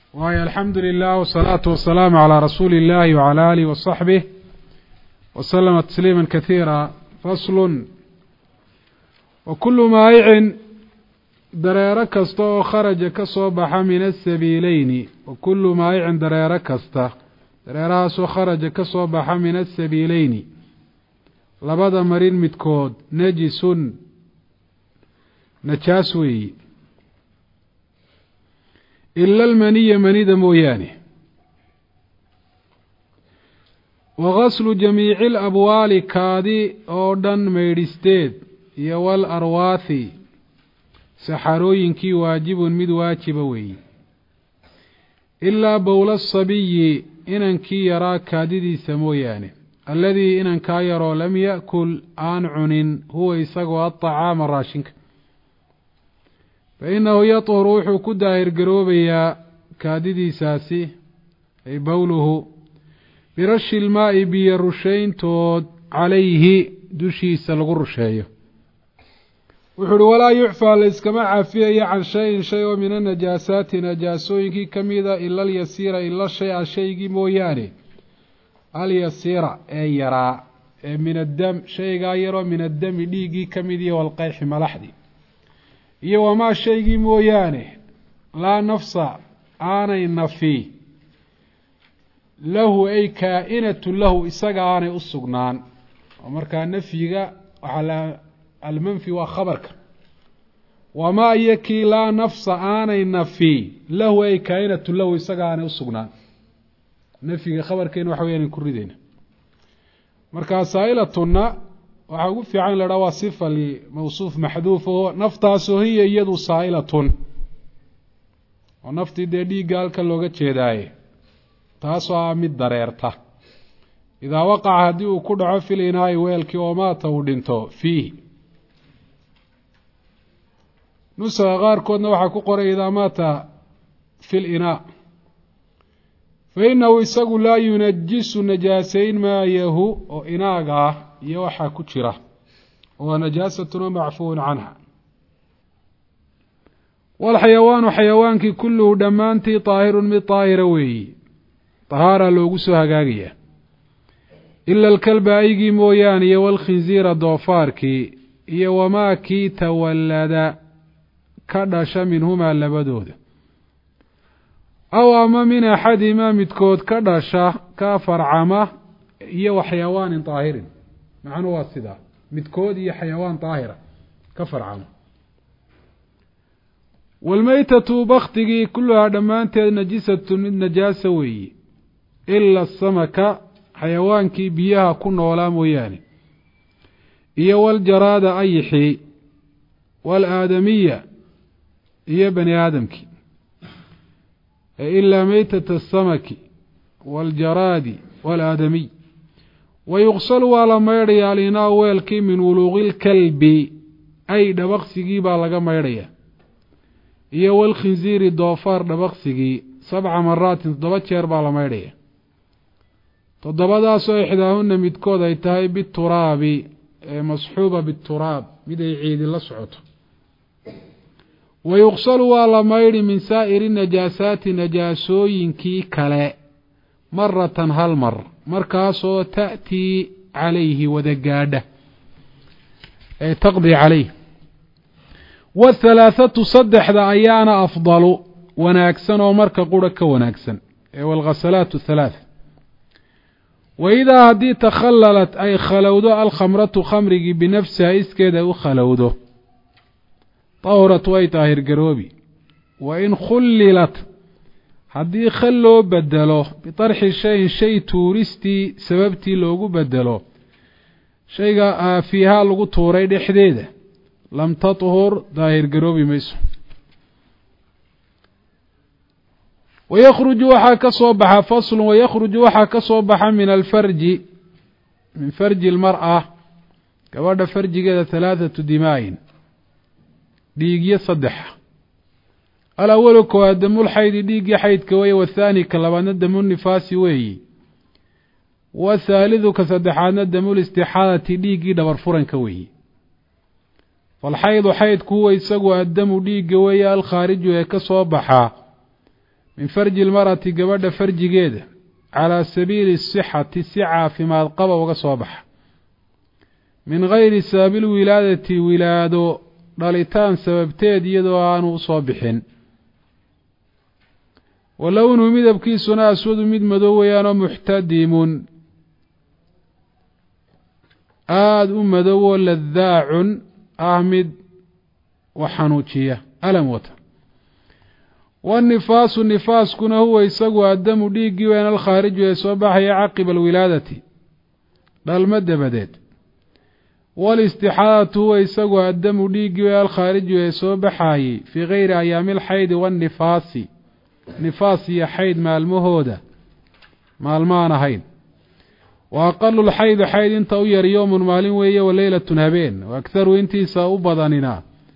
وهي الحمد لله والصلاة والسلام على رسول الله وعلى آله وصحبه وسلم تسليما كثيرا. فصل: وكل مائع dareero kasta oo kharaja ka soo baxa min asabiileyni wakullu maayicin dareero kasta dareerahaasoo kharaja ka soo baxa min asabiileyni labada marin midkood najisun najaas weeyi ila almaniya manida mooyaane wagaslu jamiici alabwaali kaadi oo dhan maydhisteed iyo wal arwaathi saxarooyinkii waajibun mid waajiba weeye ilaa bowla asabiyi inankii yaraa kaadidiisa mooyaane alladii inankaa yaroo lam ya'kul aan cunin huwa isagoo aطacaama raashinka fa innahu yadhuru wuxuu ku daahirgaroobayaa kaadidiisaasi ay bowluhu birashi ilmaa'i biyo rushayntood calayhi dushiisa lagu rusheeyo. wuxuu uhi walaa yucfaa layskama cafiyayo can shayin shay oo min anajaasaati najaasooyinkii ka mida ila alyasiira ila shay-a shaygii mooyaane alyasiira ee yaraa ee min addam shaygaa yaroo min addami dhiiggii ka mid iyo walqayxi malaxdii iyo wamaa shaygii mooyaane laa nafsa aanay nafi lahu ay kaa'inatu lahu isaga aanay u sugnaan oo markaa nafyiga waxaa almanfi waa khabarka wamaa iyo kii laa nafsa aanay nafi lahu ay kaa'inatu lahu isaga aanay u sugnaan nafyiga khabarkeena waxa weya ku ridayna markaa saa'ilatunna waxaa ugu fiican in la dhaha waa sifa limawsuuf maxduuf oo naftaasoo hiya iyadu saa'ilatun oo naftii dee dhiigga halka looga jeedaaye taasoo ah mid dareerta idaa waqaca haddii uu ku dhaco fil inaa'i weelkii oo maata uu dhinto fiihi nusaga qaarkoodna waxaa ku qoray idaa maata fi linaa fa innahu isagu laa yunajisu najaasayn maayahu oo inaaga ah iyo waxaa ku jira oo najaasatun oo macfuun canha. walxayawaanu xayawaankii kulluhu dhammaantii daahirun mid daahira weeyi dahaara loogu soo hagaagaya ila alkalba aygii mooyaane iyo walkhinziira doofaarkii iyo wamaa kii tawallada ka dhasha minhumaa labadooda aw ama min axadimaa midkood ka dhasha ka farcama iyo waxyawaanin daahirin macnuu waa sidaa midkood iyo xayawaan daahira ka farcama. walmaytatu baktigii kulluhaa dhammaanteed najisatun mid najaasa weeye ila asamaka xayawaankii biyaha ku noolaa mooyaane iyo waljaraada ayixii waalaadamiya iyo bani aadamkii ilaa maytata asamaki waاljaraadi waalaadamiy wayuqsalu waa la maydhayaa alinaa weelkii min wuluuqi lkalbi ay dhabaqsigii baa laga maydhaya iyo walkhinziiri doofaar dhabaqsigii 7 maraatin 7 jeer baa la maydhaya toddobadaasoo ixdaahuna midkood ay tahay bituraabi masxuuba bituraab mid ay ciidi la socoto. wayuqsalu waa la maydhi min saa'iri najaasaati najaasooyinkii kale maratan hal mar markaasoo ta'tii calayhi wada gaadha ay taqdi calayh. wahalaathatu saddexda ayaana afdalu wanaagsan oo marka qura ka wanaagsan ee walghasalaatu halaatha. waidaa haddii takhallalat ay khalowdo alkhamratu khamrigii binafsiha iskeeda u khalowdo tahurat way daahir garoobi. wa in khullilat haddii khal loo bedelo bitarxi shayin shay tuuristii sababtii loogu bedelo shayga fiihaa lagu tuuray dhexdeeda lam tathur daahir garoobi mayso. wayakhruju waxaa ka soo baxa faslun wayakhruju waxaa ka soo baxa min alfarji min farji almar'a gabadha farjigeeda 3 dimaayin dhiigyo 3 alawalu koowaad damulxaydi dhiiggii xaydka weeye wathaani ka labaadna damunifaasi weeyi wathaalidu ka saddexaadna damulistixaadati dhiiggii dhabar furanka weeyi. falxaydu xaydku huwa isagu addamu dhiigga weeye alkhaariju ee ka soo baxaa min farji lmar'ati gabadha farjigeeda calaa sabiili sixati si caafimaad qaba uga soo baxa min gayri sababil wilaadati wilaado dhalitaan sababteed iyadoo aanu usoo bixin wa lownuhu midabkiisuna aswadu mid madow weeyaanoo muxtadimun aada u madowoo ladaacun ah mid wax xanuujiya alam wata waannifaasu nifaaskuna huwa isagu addamu dhiiggii weyn alkhaariju ee soo baxaya caqiba alwilaadati dhalmo dabadeed waalistixaadatu huwa isagu addamu dhiiggii weyn alkhaariju ee soo baxayey fii gayri ayaami alxaydi waannifaasi nifaas iyo xayd maalmahooda maalmaan ahayn wa aqalu lxaydi xayd inta u yar yowmun maalin weeye wa leylatun habeen wa akharu intiisa u badanina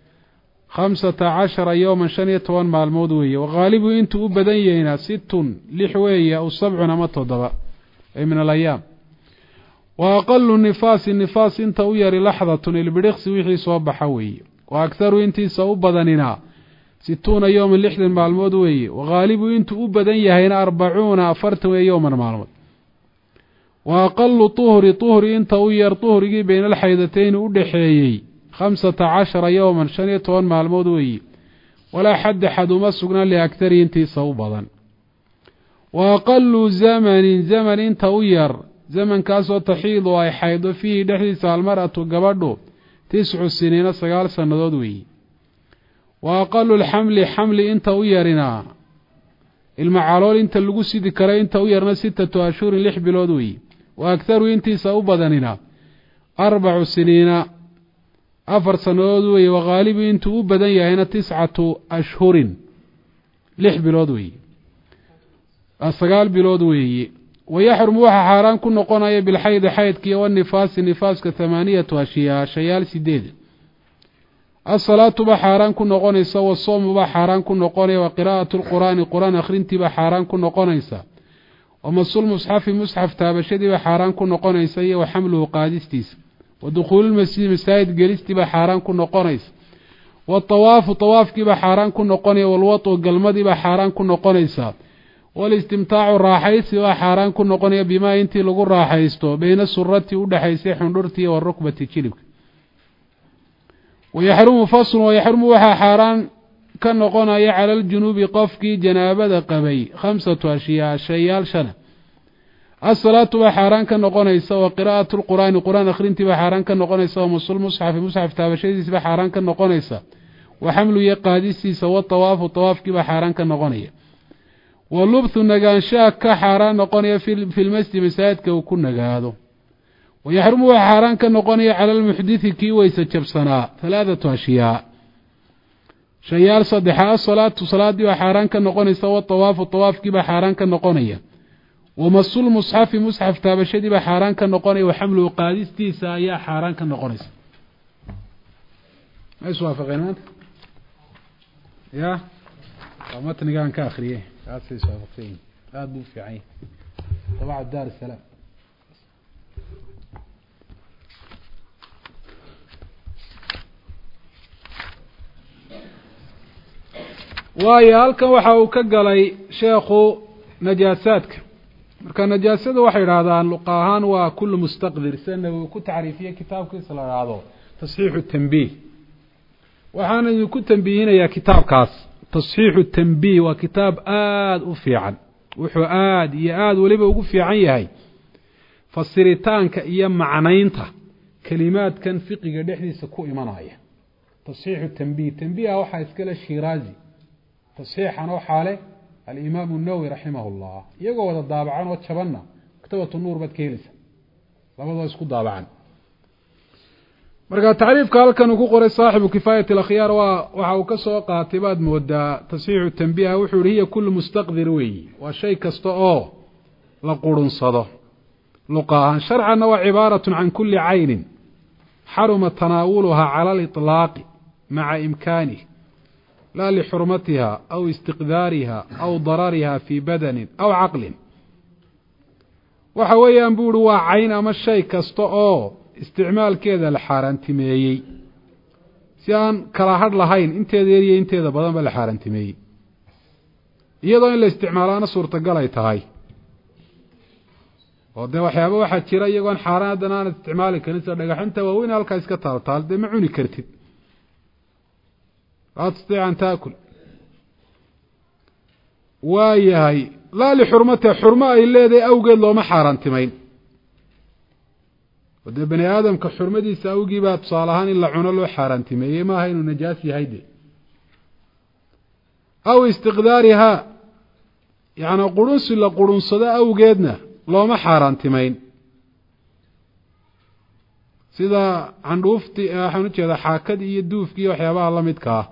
15 yowman 15 maalmood weeye waghaalibu intuu u badan yahayna 6 weeye aw 7 ama 7 ay min alayaam wa aqalu nifaas inta u yari laxdatun ilbiriqsi wixii soo baxa weeye wa akharu intiisa u badanina 60 yowman 60 maalmood weeye waghaalibu intuu u badan yahayna 40 yowman maalmood wa aqalu tuhri inta u yar tuhrigii bayna alxaydatayn u dhaxeeyey 15 yowman 15 maalmood weeye walaa xad uma sugnaan liaktari intiisa u badan wa aqalu zaman inta u yar zamankaasoo taxiidu ay xaydo fiihi dhexdiisa almar'atu gabadhu 9 siniina 9 sannadood weeye wa aqalu lxamli inta u yarina ilmacalool inta lagu sidi kara inta u yarna 6 ashhurin 6 bilood weeye wa akharu intiisa u badanina 4 siniina 4 sannadood weeye waghaalibu intuu u badan yahayna 9 ashhurin 6 bilood weeye 9 bilood weeye wayaxrumu waxaa xaaraan ku noqonaya bilxaydi xaydkiiyo wanifaasi nifaaska 8 ashyaa shayaal 8 asalaatu ba xaaraan ku noqonaysa wasoomu ba xaaraan ku noqonaya wa qiraa'atu lqur'aani qur'aan akhrintiiba xaaraan ku noqonaysa wamasul musxafi musxaf taabashadiiba xaaraan ku noqonaysa iyo wa xamluhu qaadistiisa wa dukhuululmasjidi masaajid gelistiiba xaaraan ku noqonaysa watawaafu tawaafkiiba xaaraan ku noqonaya walwatu galmadiiba xaaraan ku noqonaysa walistimtaacu raaxaysi baa xaaraan ku noqonaya bimaa intii lagu raaxaysto bayna surati u dhaxaysay xundhurtii wa rukbati jilibka wayaxrumu faslun wayaxrumu waxaa xaaraan ka noqonaya cala aljunuubi qofkii janaabada qabay 5 ashyaa shayaal 5 asalaatu baa xaaraan ka noqonaysa wa qiraa'atu lqur'aani qur'aan akhrintii baa xaaraan ka noqonaysa wa masul musxafi musxaf taabashadiisa baa xaaraan ka noqonaysa wa xamlu iyo qaadistiisa watawaafu tawaafkii baa xaaraan ka noqonaya wa lubthu nagaanshaha ka xaaraan noqonaya fi lmasjid masaajidka uu ku nagaado wayaxrumu waxaa xaaraan ka noqonaya cala almuxditثi kii weyse jabsanaa 3 ashyaa shayaal 3 asalaatu salaadii baa xaaraan ka noqonaysa watawaafu tawaafkii baa xaaraan ka noqonaya wamasul musxafi musxaf taabashadii baa xaaraan ka noqonaya wa xamluhu qaadistiisa ayaa xaaraan ka noqonaysa ma iswaafaqeen maanta ya matnigaan ka akhriyey kaasay iswaafaqeen aad buu fiican yahay dabca daar salaam waayo halkan waxa uu ka galay sheekhu najaasaadka marka najaasada waxay yidhaahdaan luqa ahaan waa kullu mustaqdir sina uu ku tacriifiyey kitaabkiisa la yidhaahdo tasxiixu tanbiih waxaana idinku tanbiihinayaa kitaabkaas tasxiixu tanbiih waa kitaab aada u fiican wuxuu aada iyo aada weliba ugu fiican yahay fasiritaanka iyo macnaynta kelimaadkan fiqiga dhexdiisa ku imanaya tasxiixu tanbiih tanbiiha waxaa iskale shiraazi tasxiixan waxaa leh alimaamu الnawowi raximah اllah iyagoo wada daabacan oo jabanna maktabatu nuur baad ka helaysa labadoo isku daabacan marka tacriifka halkan uu ku qoray saaxibu kifaayat اlakhyaar waxa uu ka soo qaatay baad moodaa tasxiixu tanbiiha wuxuu yihi hiya kullu mustaqdir weeyi waa shay kasta oo la qurunsado luqa ahaan sharcanna waa cibaaraة can kuli caynin xaruma tanaawuluhaa cala aliطlaaqi maca imkaanih laa lixurmatiha aw istiqdaariha aw darariha fii badanin aw caqlin waxa weeyaan buu uhi waa cayn ama shay kasta oo isticmaalkeeda la xaaraantimeeyey si aan kala hadh lahayn inteeda yar iyo inteeda badanba la xaaraantimeeyey iyadoo in la isticmaalaana suurtagal ay tahay oo dee waxyaaba waxaa jira iyagoon xaaraan haddana aanad isticmaali karin sida dhagaxinta waaweyn halkaa iska taaltaal dee ma cuni kartid laa tastaiic an taakul waa yahay laa lixurmatiha xurmo ay leedahay awgeed looma xaaraantimayn oo dee bani aadamka xurmadiisa awgii baa tusaale ahaan in la cuno loo xaaraantimeeyey maaha inuu najaas yahay de aw istiqdaarihaa yacni qurunsi la qurunsado awgeedna looma xaaraantimayn sida candhuufti waxaan ujeedaa xaakadii iyo duufkii waxyaabaha la midka ah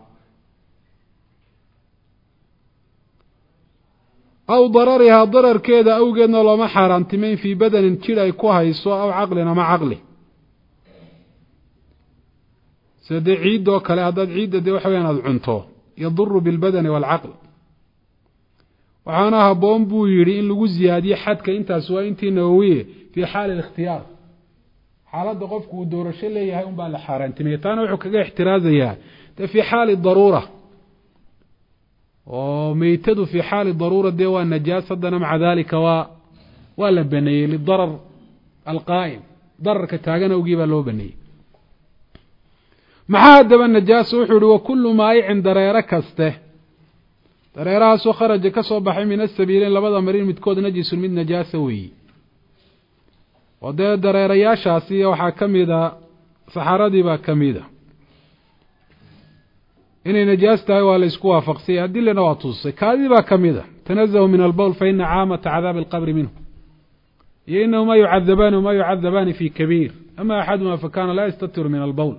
aw dararihaa dararkeeda awgeedna looma xaaraantimayn fii badanin jidh ay ku hayso aw caqlin ama caqli sida dee ciiddoo kale haddaad ciidda dee waxa weya inaad cunto yaduru bilbadani waalcaql waxaana habboon buu yidhi in lagu ziyaadiye xadka intaas waa intii nawowiye fii xaali اlikhtiyaar xaaladda qofku uu doorasho leeyahay un baa la xaaraantimaya taana wuxuu kaga ixtiraazayaa dee fii xaali daruura oo meytadu fii xaali daruura dee waa najaas haddana maca dalika waa la baneeyey lidarar alqaa'im dararka taagan awgii baa loo baneeyey maxaa haddaba najaasa wuxuu yihi wakulu maayicin dareero kaste dareerahaasoo kharaja ka soo baxay min asabiileyn labada marin midkood najisun mid najaasa weeyi oo dee dareerayaashaasi waxaa ka mida saxaradii baa ka mida inay najaas tahay waa la isku waafaqsanyay adilana waa tusay kaadii baa ka mida tanazahu min albowl fa ina caamata cadaabi alqabri minhu iyo inahumaa yucadabaani wama yucadabaani fi kabiir ama axaduma fakana laa yastatiru min albowl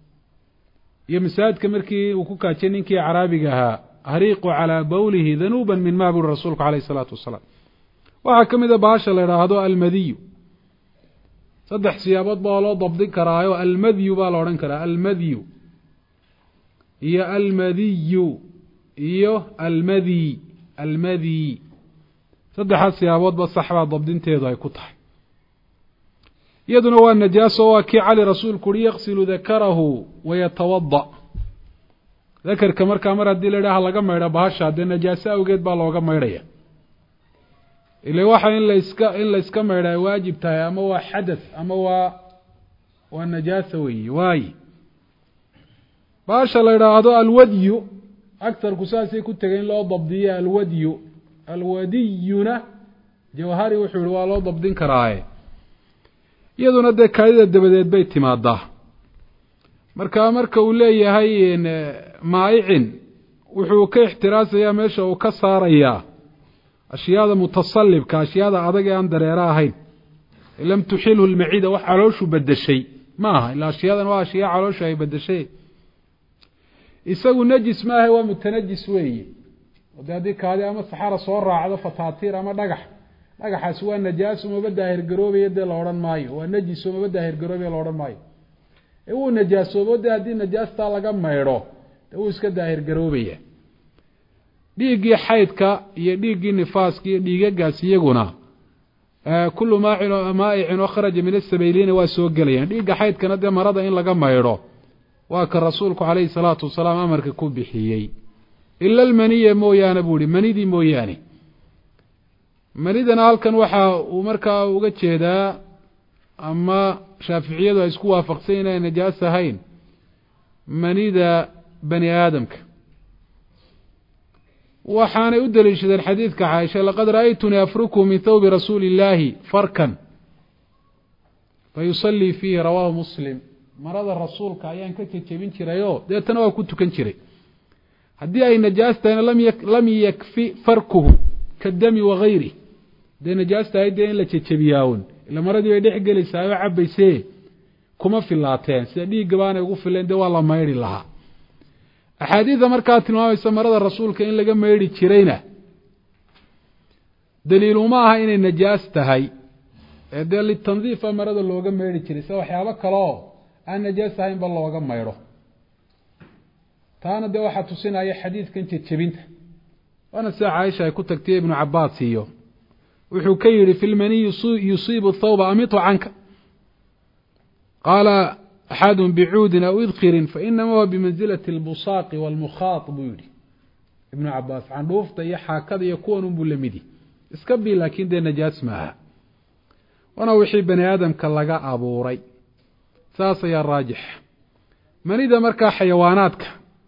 iyo masaajidka markii uu ku kaajay ninkii caraabiga ahaa hariiqu calaa bowlihi danuuba min maa buri rasuulku alayh isalaatu wasalaam waxaa ka mida bahasha la idhaahdo almadiyu saddex siyaabood baa loo dabdin karaayo almadyu baa la odhan karaa almadyu iyo almadiyu iyo almadi saddexaas siyaaboodba sax baa dabdinteedu ay ku tahay iyaduna waa najaaso waa kii cali rasuulku uhi yaqsilu dakarahu wayatawada dakarka markaa mar haddii la idhaha laga maydho bahasha dee najaaso awgeed baa looga maydhaya ila waxa in la iska maydha ay waajib tahay ama waa xadath ama waa najaasa weeye waaye bahasha la idhaahdo alwadyu agtarku saasay ku tegay in loo dabdiyo alwadiyuna jawhari wuxuu yihi waa loo dabdin karaaye iyaduna dee kaadida dabadeed bay timaadaa marka uu leeyahay maayicin wuxuu ka ixtiraasayaa meesha uu ka saarayaa ashyaada mutasalibka ashyaada adag ee aan dareero ahayn lam tuxilhu lmacida wax calooshu bedeshay ma aha ilaa ashyadan waa ashyaa calooshu ay bedeshay isagu najis maaha waa mutanajis weeye de haddii kaadi ama saxara soo raacdo fataatiir ama dhagaxaasi waa najaas umaba daahir garoobaya dee la odhan maayo waa najis umaba daahir garoobaya la odhan maayo wuu najaasoobo de haddii najaastaa laga maydho de wuu iska daahir garoobaya dhiiggii xaydka iyo dhiiggii nifaaska iyo dhiigagaas iyaguna kullu maa'icin oo kharaja min asabayliina waa soo gelayaan dhiigga xaydkana dee marada in laga maydho waa ka rasuulku calayhi salaatu wasalaam amarka ku bixiyey ila almaniya mooyaane buu ihi manidii mooyaane manidana halkan waxa uu markaa uga jeedaa ama shaaficiyadu ay isku waafaqsan inay najaas ahayn manida bani aadamka waxaanay u daliishadeen xadiidka caaisha laqad ra'aytunii afruku min thawbi rasuuli illaahi farkan fayusallii fiihi rawaahu muslim marada rasuulka ayaan ka jejebin jirayoo deetana waa ku tukan jiray haddii ay najaas tahayna lam yakfi farkuhu kadami wagayri dee najaas tahay dee in la jejebiyaawun ila maradii bay dhex gelaysaa oo cabaysee kuma filaateen sida dhiigga baanay ugu fileen dee waa la maydhi lahaa axaadiida markaa tilmaamaysa marada rasuulka in laga maydhi jirayna daliiluma aha inay najaas tahay ee dee litandiifa marada looga maydhi jiray sida waxyaabo kaleoo aan najaas ahaynba looga maydho taana dee waxaa tusinaya xadiidkan jejebinta waana sida caaisha ay ku tagtay ibnu cabaas iyo wuxuu ka yihi fi lmaniy yusiibu thawba amitu canka qaala axadun bicuudin aw idkirin fainama huwa bimanzilati اlbusaaqi wاlmukhaat buu yihi ibnu cabaas candhuufta iyo xaakada iyo kuwan unbuu lamidi iska bii laakiin dee najaas maaha wana wixii bani aadamka laga abuuray saas ayaa raajix manida markaa xayawaanaadka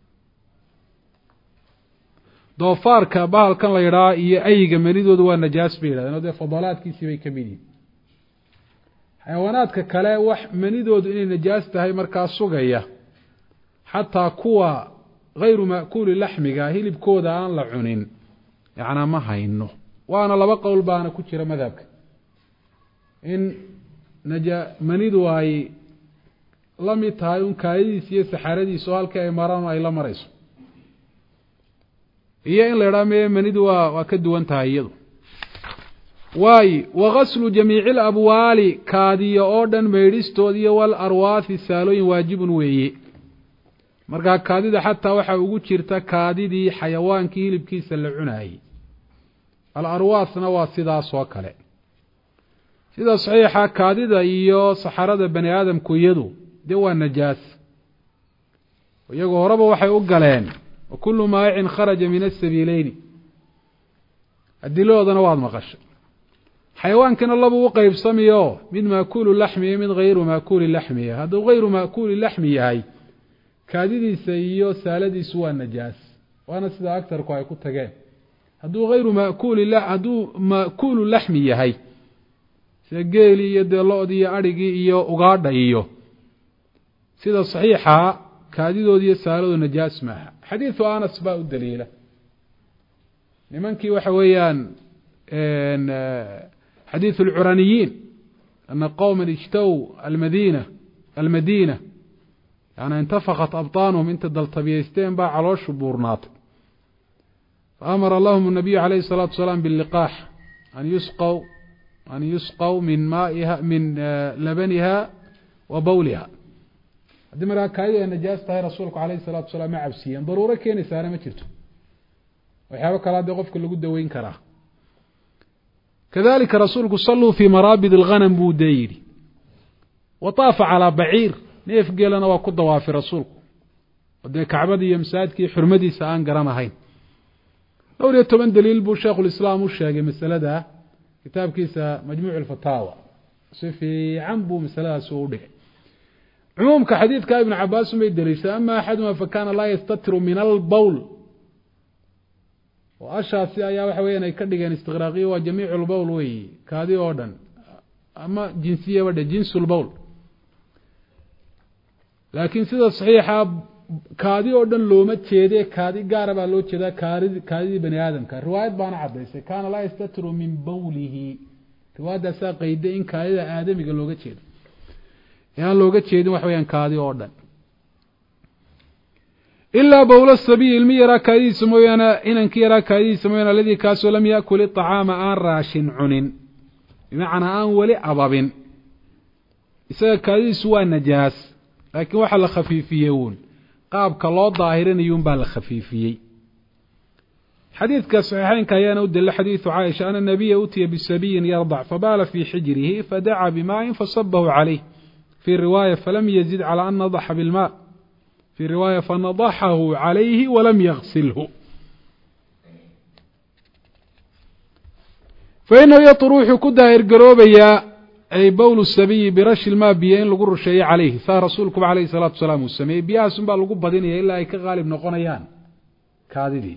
doofaarka bahalkan la yidhaha iyo ayga manidoodu waa najaas bay yidhahdeen oo dee fadalaadkiisii bay ka mid yihin xayawaanaadka kale wax manidoodu inay najaas tahay markaa sugaya xataa kuwa hayru ma'kuuli laxmiga hilibkooda aan la cunin yacnaa ma hayno waana laba qowl baana ku jira madhabka in manidu ay la mid tahay un kaayadiisa iyo saxaaradiisa oo halkii ay maraan ay la marayso iyo in la idhaha meye manidu waa ka duwan tahay iyadu waayo wagaslu jamiici alabwaali kaadiya oo dhan maydhistood iyo wal arwaathi saalooyin waajibun weeye markaa kaadida xataa waxaa ugu jirta kaadidii xayawaankii hilibkiisa la cunaayey al arwaasna waa sidaas oo kale sida saxiixa kaadida iyo saxarada bani aadamku iyadu dee waa najaas iyagoo horeba waxay u galeen wakulu maayicin kharaja min asabiileyni adiladoodana waad maqashay xayawaankina labuu u qeybsamiyo mid maakuulu laxmi iyo mid hayru maakuuli laxmiya hadduu hayru maakuuli laxmi yahay kaadidiisa iyo saaladiisu waa najaas waana sida agtarku ay ku tageen hadduu hayru maakuulu laxmi yahay sida geeli iyo dee lo-dii iyo adhigii iyo ugaadha iyo sida saxiixa kaadidoodi iyo saaladu najaas maaha xadiidu anas baa u daliila nimankii waxa weeyaan xadiiث الcuraniyiin أna qowma اجtw almadina yani اntafkat abطaanهum inta daltabiyeysteen baa calooshu buurnaatay faamara lahum الnabiyu عalayه الصلاaةu وaسلاam bالliqaax an yusqw min labaniha wa bawliha haddii markaa kaadida ay najaas tahay rasuulku alayه الصلاatu وaسلام ma cabsiiyeen daruuro keenaysaana ma jirto waxyaabo kale haddii qofka lagu daweyn karaa kadalika rasuulku saluu fii maraabid اlghanam buu dee yidhi wa طaafa calىa baciir neef geelana waa ku dawaafay rasuulku oo dee kacbada iyo masaajidkii xurmadiisa aan garanahayn 12 daliil buu sheekhulislaam u sheegay masalada kitaabkiisa majmuuc اlfataawa si fiican buu masaladaas u dhigay cumuumka xadiidka ibnu cabaas bay daliishay ama axaduma fakana laa yastatiru min albowl oo ashaasi ayaa waxa weeyaan ay ka dhigeen istiqraaqiyo waa jamiicu lbowl weyi kaadi oo dhan ama jinsiyaba dhe jinsulbowl laakiin sida saxiixa kaadi oo dhan looma jeede kaadi gaara baa loo jeedaa kaadidii bani aadamka riwaayad baana caddaysay kaana laa yastatiru min bowlihi riwaayadaasaa qayday in kaadida aadamiga looga jeedo aan looga jeedin wax weyaan kaadi oo dhan ilaa bowla sabiy ilmi yaraa kaadidiisa mooyaane inankii yaraa kaadidiisa mooyaane aladii kaasoo lam yaakul iطacaama aan raashin cunin bimacnaa aan weli ababin isaga kaadidiisu waa najaas laakiin waxaa la khafiifiyey uun qaabka loo daahirinayuun baa la khafiifiyey xadiidka saxiixeynka ayaana u delila xadiidu caaisha ana nabiya utiya bisabiyin yardac fabaala fii xijrihi fadacaa bimaaءin fasabahu calayh fii riwaaya falam yazid calى an nadaxa bilma fii riwaaya fanadaxahu calayhi walam yagsilhu fainahu yaطru wuxuu ku daahir garoobayaa ay bowl sabiyi birashi lmaa biyo in lagu rusheeyo calayhi saa rasuulkuba alayhi الsalaatu wasalaam uu sameeyey biyahaas un baa lagu badinaya ilaa ay ka qaalib noqonayaan kaadidii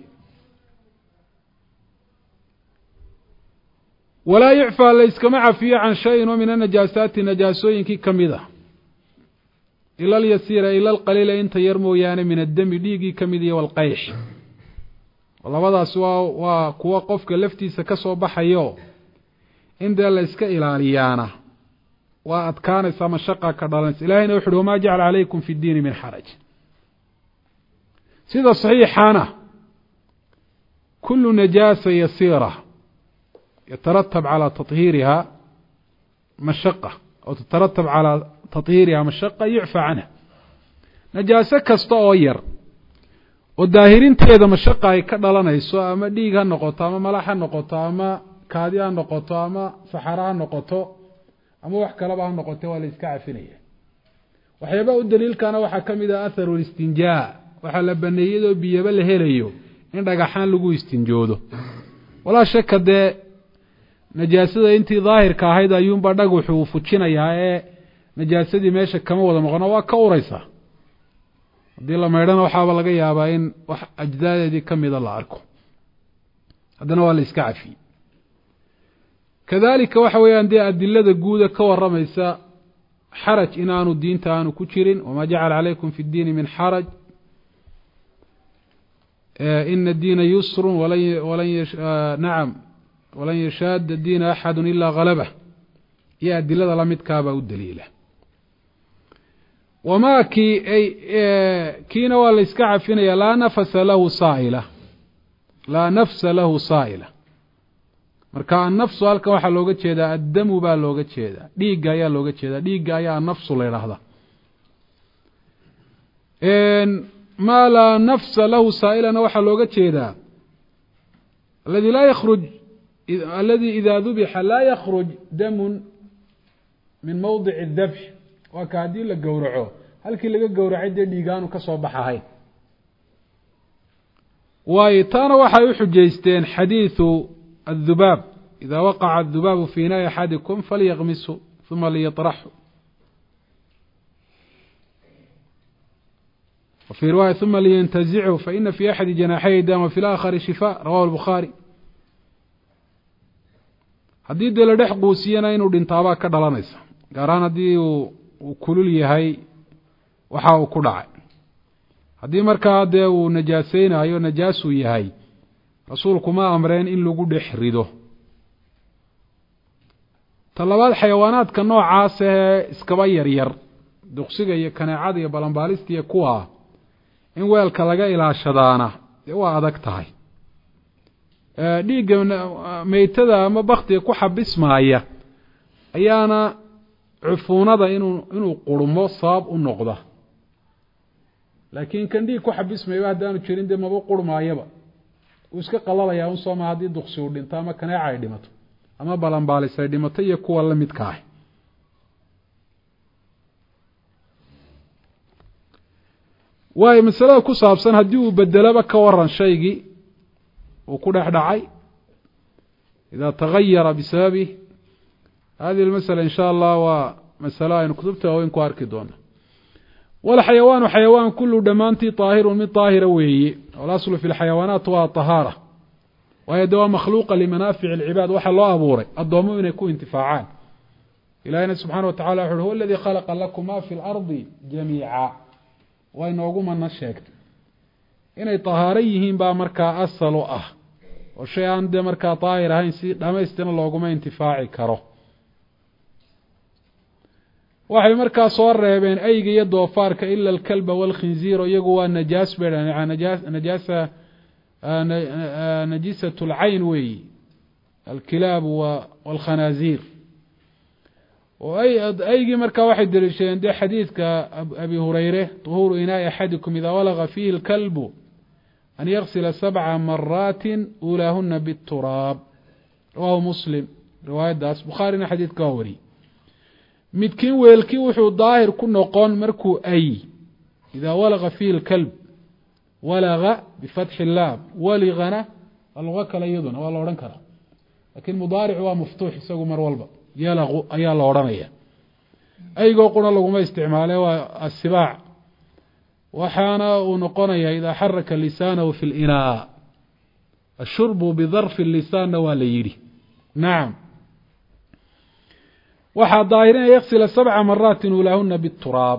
walaa yucfaa layskama cafiyo can shayin oo min anajaasaati najaasooyinkii ka mid a ila alyasiira ila alqaliila inta yar mooyaane min addami dhiiggii ka mid iyo walqayx labadaas waa kuwa qofka laftiisa ka soo baxayo in dee la yska ilaaliyaana waa adkaanaysa mashaqa ka dhalanaysa ilahayna wuxu uhi wamaa jacala calaykum fi ddiini min xaraj sida saxiixaana kulu najaasa yasiira yataratab calى tahiiriha mashaqa aw tataratab calىa tahiiriha mashaqa yucfى canha najaaso kasta oo yar oo daahirinteeda mashaqa ay ka dhalanayso ama dhiig ha noqoto ama malax ha noqoto ama kaadi ha noqoto ama saxaro ha noqoto ama wax kaleba ha noqote waa la iska cafinaya waxyaabaa u daliilkana waxaa ka mid ah atharu listinjaa waxaa la baneeyadoo biyaba la helayo in dhagaxaan lagu istinjoodo walaa shaka dee najaasada intii daahirka ahayd ayuunba dhagaxu uu fujinayaa ee najaasadii meesha kama wada noqono waa ka uraysaa haddii la maydhana waxaaba laga yaabaa in wax ajdaadeedii ka mida la arko haddana waa la iska cafiyey kadalika waxa weeyaan dee adilada guuda ka waramaysa xaraj inaanu diinta aanu ku jirin wamaa jacala calaykum fi ddiini min xaraj ina diina yusru nacam walan yashaada diina axadu ilaa galabah iyo adilada lamidkaabaa u daliila wamaa kiina waa la iska cafinaya laa nafsa lahu saa'ila marka annafsu halkan waxaa looga jeedaa addamu baa looga jeedaa dhiigga ayaa looga jeedaa dhiigga ayaa annafsu la yidhaahdaa maa laa nafsa lahu saa'ilana waxaa looga jeedaa aladi idaa dubixa laa yakruj damun min mawdici adabx waa ka haddii la gowraco halkii laga gowracay dee dhiigaanu ka soo baxahayn waayo taana waxay u xujaysteen xadiidu الذباب إذا وقع الذباب في إناء أحدكم فليغمسه ثم ليطرحه وفي رواية ثم لينتزعه فإن في أحد جناحيه دم وفي الآخر شفاء رواه البخاري haddii dee la dhex quusiyana inuu dhintaabaa ka dhalanaysa gaaraan haddii uu kulul yahay waxa uu ku dhacay haddii markaa dee uu najaasaynayo najaasuu yahay rasuulku ma amreen in lagu dhex rido talabaad xayawaanaadka noocaas ee iskaba yaryar duqsiga iyo kaneecada iyo balanbaalista iyo kuwa in weelka laga ilaashadaana dee waa adag tahay dhiigga meytada ama baktiga ku xabismaaya ayaana cufuunada inuu qurmo sabab u noqda laakiin kan dhiig ku xabismayba haddaanu jirin dee maba qurmaayaba uu iska qalalayaa un sooma haddii duqsi uu dhinto ama kaneeca ay dhimato ama balanbaalis ay dhimato iyo kuwa la midka ah waayo masalada ku saabsan haddii uu bedelaba ka waran shaygii uu ku dhex dhacay idaa tagayara bisababih hadihi almasala in sha allah waa masalo aynu kutubta waaweyn ku arki doona walxayawaanu xayawaan kullu dhammaantii طaahirun mid طaahira weeye walaslu fi lxayawaanaat waa طahaara waayo de waa makhluuqa limanaafici اlcibaad waxaa loo abuuray addoomuhu inay ku intifaacaan ilahina subxana wa tacala wuxu uhi huwa aladii khalaqa lakum ma fi اlardi jamiica waa inoogu mana sheegtay inay طahaaro yihiin baa markaa asal u ah oo shay aan dee markaa daahir ahayn si dhamaystirna looguma intifaaci karo waxay markaa soo reebeen ayga iyo doofaarka ila alkalba wاlkhinziiro iyagu waa najaas bay najaasa najisat اlcayn weeyi alkilaab wاlkhanaaziir aygii markaa waxay deliishadeen dee xadiidka abi hurayre طuhuuru inaaءi axadikum idaa walaga fiihi اlkalbu an yaksila 7 maraati ulaahuna bالturaab rawaahu muslim riwaayaddaas bukhaarina xadiidka waa wariyey midkiin weelkii wuxuu daahir ku noqon markuu ay idaa walaga fiihi اlkalb walaga bifatxi اllaab waligana waa lugo kale iyaduna waa la odhan karaa lakiin mudaaric waa maftuux isagu mar walba yalaqu ayaa la odhanaya aygoo qura laguma isticmaale waa asibaac waxaana uu noqonaya idaa xaraka lisaanahu fi اlinaa ashurbu bidarfi lisaanna waa la yidhi nacam waxaa daahirinaya yaksila 7 maraatin ulaahuna bituraab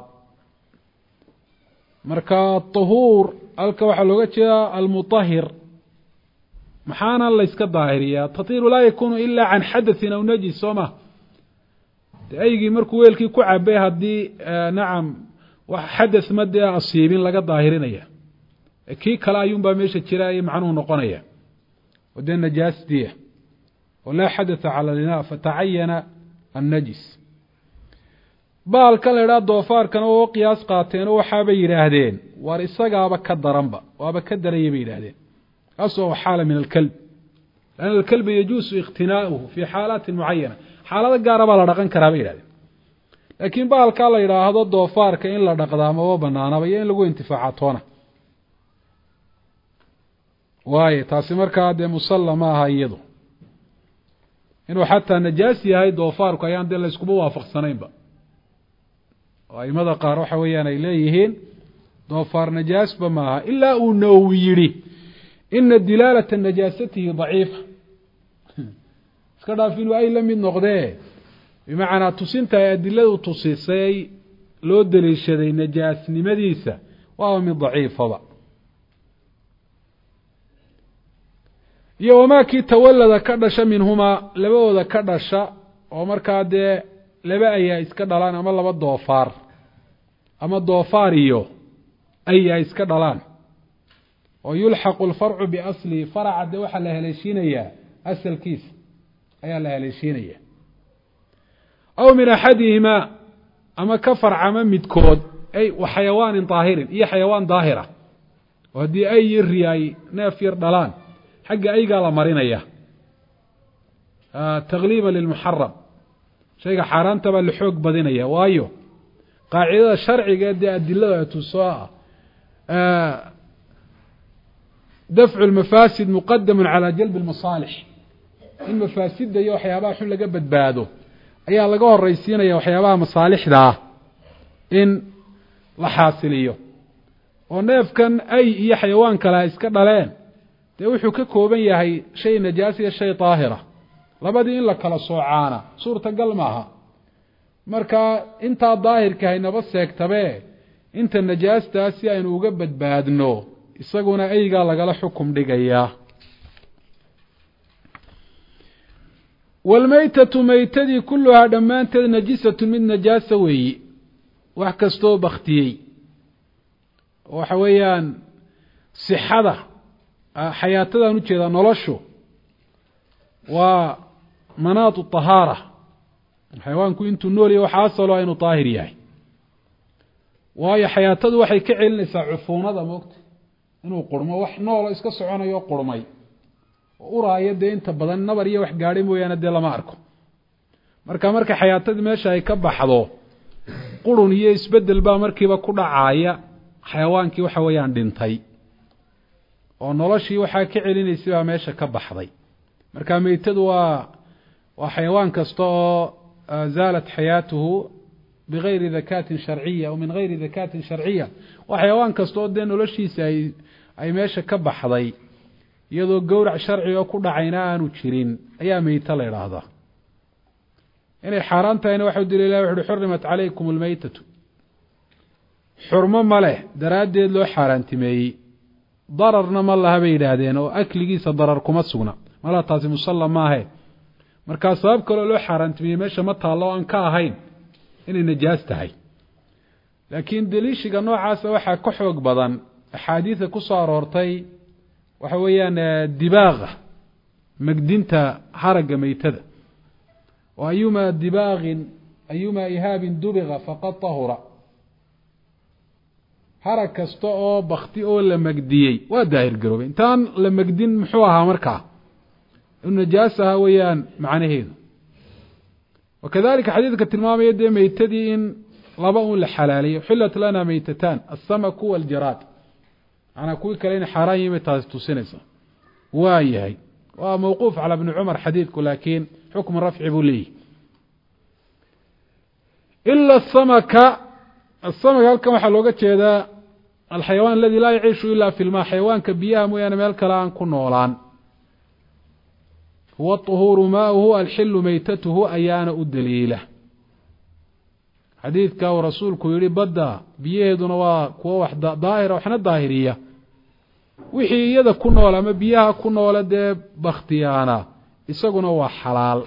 marka طuhuur halka waxaa looga jeedaa almuطahir maxaana layska daahiriyaa tahiiru laa yakunu ila can xadaثin aw najis soo ma de aygii markuu weelkii ku cabay haddii nacam wax xadaث ma dee asiibin laga daahirinaya kii kale ayuunbaa meesha jira ayay macnuhu noqonaya oo dee najaasdiya oo laa xadaثa calى linaa fatacayana annajis baalka la idhaha doofaarkana oo qiyaas qaateen oo waxaabay yidhaahdeen waar isagaaba ka daranba waaba ka daraya bay yidhaahdeen aswa xaala min alkalb lanna alkalba yajuusu ikhtinaa'uhu fii xaalaati mucayana xaalado gaara baa la dhaqan karaa bay yidhahdeen laakiin baalkaa la yidhaahdo doofaarka in la dhaqdaa maba banaanaba iyo in lagu intifaaca toona waaye taasi markaa dee musalla ma aha iyadu inuu xataa najaas yahay doofaarku ayaan dee la iskuma waafaqsanaynba oo aimada qaar waxa weeyaan ay leeyihiin doofaar najaasba maaha ilaa uu Nawawi yidhi ina dilaalata najaasatihi daciifa iska dhaaf inuu ay la mid noqdee bimacnaa tusinta ay adiladu tusisay loo daliishaday najaasnimadiisa waa mid daciifaba iyo wamaa kii tawallada ka dhasha minhumaa labadooda ka dhasha oo markaa dee laba ayaa iska dhalaan ama laba doofaar ama doofaar iyo ayaa iska dhalaan oo yulxaqu alfarcu biaslihi faraca dee waxaa la haleeshiinayaa asalkiisa ayaa la haleeshiinaya aw min axadihimaa ama ka farcama midkood ay xayawaanin daahirin iyo xayawaan daahira oo haddii ay iyo ri ay neef yar dhalaan xagga aygaa la marinaya tagliiba lilmuxaram shayga xaaraanta baa la xoog badinaya waayo qaacidada sharciga dee adilada tuso dafcu lmafaasid muqadamun calaa jalbi lmasaalix in mafaasidda iyo waxyaabaha xun laga badbaado ayaa laga horeysiinaya waxyaabaha masaalixda ah in la xaasiliyo oo neefkan ay iyo xayawaan kale ay iska dhaleen dee wuxuu ka kooban yahay shay najaas iyo shay daahira labadii in la kala soocaana suurtagal maaha marka intaa daahirka haynaba seegtabe inta najaastaa si aynu uga badbaadno isaguna aygaa lagala xukum dhigayaa walmaytatu maytadii kulluhaa dhammaanteed najisatun mid najaasa weeyi wax kastoo baktiyey waxa weeyaan sixada xayaatadaan ujeedaa noloshu waa manaatu tahaara xayawaanku intuu nool yahay waxaa asalo inuu daahir yahay waayo xayaatadu waxay ka celinaysaa cufuunada moogta inuu qurmo wax noolo iska soconayo qurmay oo uraayo dee inta badan nabar iyo wax gaadhay mooyaane dee lama arko marka xayaatadii meesha ay ka baxdo qurun iyo isbedel baa markiiba ku dhacaaya xayawaankii waxa weeyaan dhintay oo noloshii waxaa ka celinaysay baa meesha ka baxday marka maytadu waa xayawaan kasta oo zaalat xayaatuhu bigayri dakaatin sharciya aw min gayri dakaatin sharciya waa xayawaan kasta oo dee noloshiisa ay meesha ka baxday iyadoo gowrac sharciga ku dhacayna aanu jirin ayaa mayta la idhaahdaa inay xaaraan tahayna waxa u daliilay wuxuu xurrimat calaykum almaytatu xurmo ma leh daraaddeed loo xaaraantimeeyey dararna ma laha bay yidhaahdeen oo akligiisa darar kuma sugna malaa taasi musalla maahe markaa sabab kaloo loo xaaraantimeeyey meesha ma taallo aan ka ahayn inay najaas tahay laakiin daliishiga noocaasa waxaa ka xoog badan axaadiida ku soo aroortay waxa weeyaan dibaaqa magdinta haragga maytada wa ayumaa ihaabin dubiqa faqad tahura harag kasta oo bakti oo la magdiyey waa daahir garoobay intaan la magdin muxuu ahaa markaa inuu najaas ahaa weeyaan macnaheedu wakadalika xadiidka tilmaamaya dee maytadii in laba un la xalaaliyo xillat lana maytataan asamaku waljaraad macnaa kuwii kale inay xaaraan yihiin bay taasi tusinaysaa waa yahay waa mawquuf calaa bni cumar xadiidku laakiin xukmu rafci buu leeyahy ila asamaka halkan waxaa looga jeedaa alxayawaan aladi laa yaciishu ila fi lmaa xayawaanka biyaha mooyaane meel kale aan ku noolaan huwa طuhuuru maauhu alxilu maytatuhu ayaana u daliila xadiidka uu rasuulku yihi badda biyaheeduna waa kuwo wax daahira waxna daahiriya wixii iyada ku nool ama biyaha ku noola dee baktiyaana isaguna waa xalaal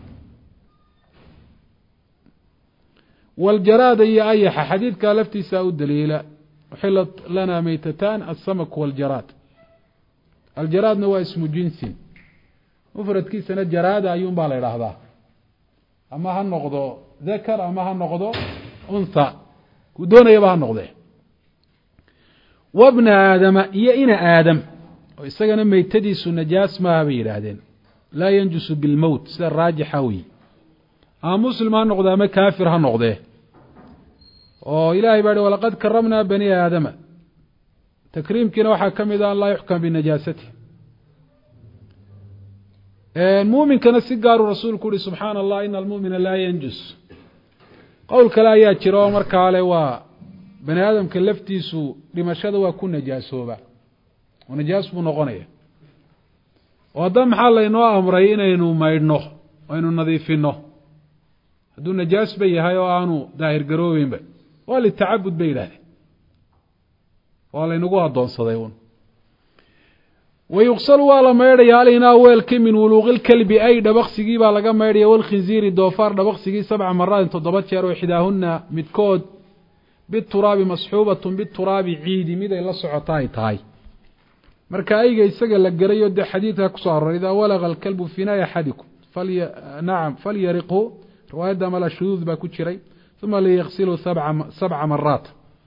waljaraada iyo ayaxa xadiidkaa laftiisa u daliila uxilat lana maytataan aلsamak waاljaraad aljaraadna waa ismu jinsin mufradkiisana jaraada ayuun baa la idhaahdaa ama ha noqdo dakar ama ha noqdo unha ku doonayaba ha noqdee wabna aadama iyo ina aadam oo isagana maytadiisu najaas maaha bay yidhaahdeen laa yanjusu bilmowt sida raajixa wey ama muslim ha noqde ama kaafir ha noqdee oo ilaahay baa hi walaqad karamnaa bani aadama takriimkiina waxaa ka mid ah an laa yuxkam binajaasati المؤمن كان سيقار رسول كوري سبحان الله إن المؤمن لا ينجس قول كلا يا جرا مركا عليه وبني آدم كلفتيسو لمشهد وكون نجاسوبا ونجاس بنغنية وضم حال إنه أمرين إنه ما يدنه وإنه نظيفينه هدو نجاس بي هاي وآنو داير قروين بي والي التعبد بي له والي نقوها الدون صديون ويغسل والا ميري علينا ويلكي من ولوغ الكلب أي دبخسيقي بالاقا ميري والخنزير الدوفار دبخسيقي 7 مرات تضبط شهر وحداهن متكود بالتراب مصحوبة بالتراب عيدي ميدا إلا سعطاي تاي marka ayga isaga la garayo de xadiidka ku soo arorida walaqa kalbu finaya hadikum na'am falyariqu riwaayada mala shuud ba ku jiray thumma la yaghsilu 7 marat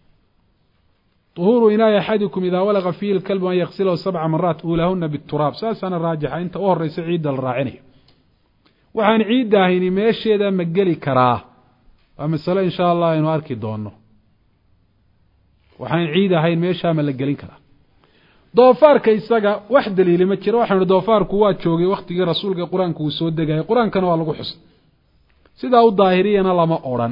طهور إناء أحدكم إذا ولغ فيه الكلب أن يغسله 7 مرات أولهن بالتراب ساسنا راجحة أنت أهرس عيد الراعني وعن عيد داهيني ماشي هذا مقلي كراه ومثلا إن شاء الله إنه أركي دونه وعن عيد داهين ماشي مقلي كراه doofaarka isaga wax daliil ma jiro waxaan doofaarku waa joogay waqtigii rasuulka quraanku uu soo degay quraankana waa lagu xus sida uu daahiriyana lama oran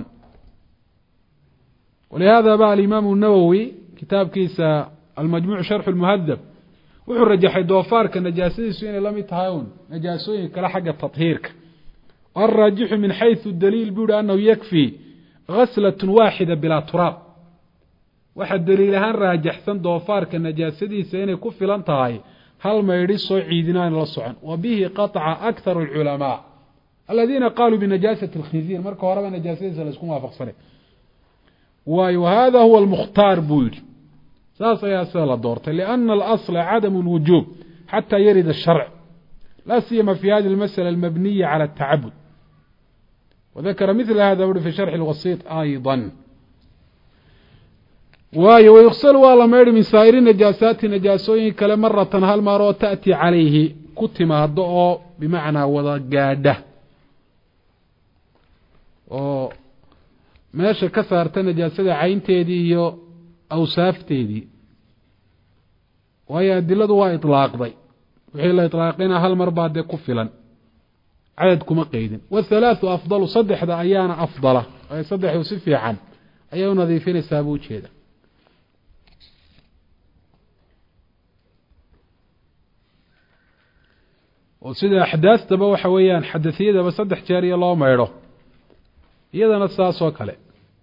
ولهذا بقى الإمام النووي كتاب كيسا المجموع شرح المهذب وحرجح دoofaarka najaasadiisu inay la mid tahay najaasooyin kala xagga tathiirka الراجح من حيث الدليل بيقول أنه يكفي غسلة واحدة بلا تراب waxa daliil ahaan raajixsan doofaarka najaasadiisa inay ku filan tahay hal meeyri soo ciidinaan la socon wabihi qata'a akthar ulama alladina qalu bi najasati alkhinzir marka horaba najaasadiisa la isku waafaqsanay وهذا هو المختار بول ساس يا سلا دورته لأن الأصل عدم الوجوب حتى يرد الشرع لا سيما في هذه المسألة المبنية على التعبد وذكر مثل هذا في شرح الوسيط أيضا ويغسل والله مير من سائر النجاسات نجاسوين كلا مرة هل مرة تأتي عليه كتم الضوء بمعنى وضع قادة ماشي كثرت نجاسة عين تيدي أو ساف تيدي وهي الدلة هو إطلاق ضي وحين إطلاقنا هل مربع دي كفلا عددكم قيد والثلاث أفضل صدح ذا أيانا أفضله أي صدح يوسفي عن أيها نظيفين السابوش هذا وسيده احداث تبا waxa weeyaan xadathiyada ba 3 jeer iyo loo meero iyadana saas oo kale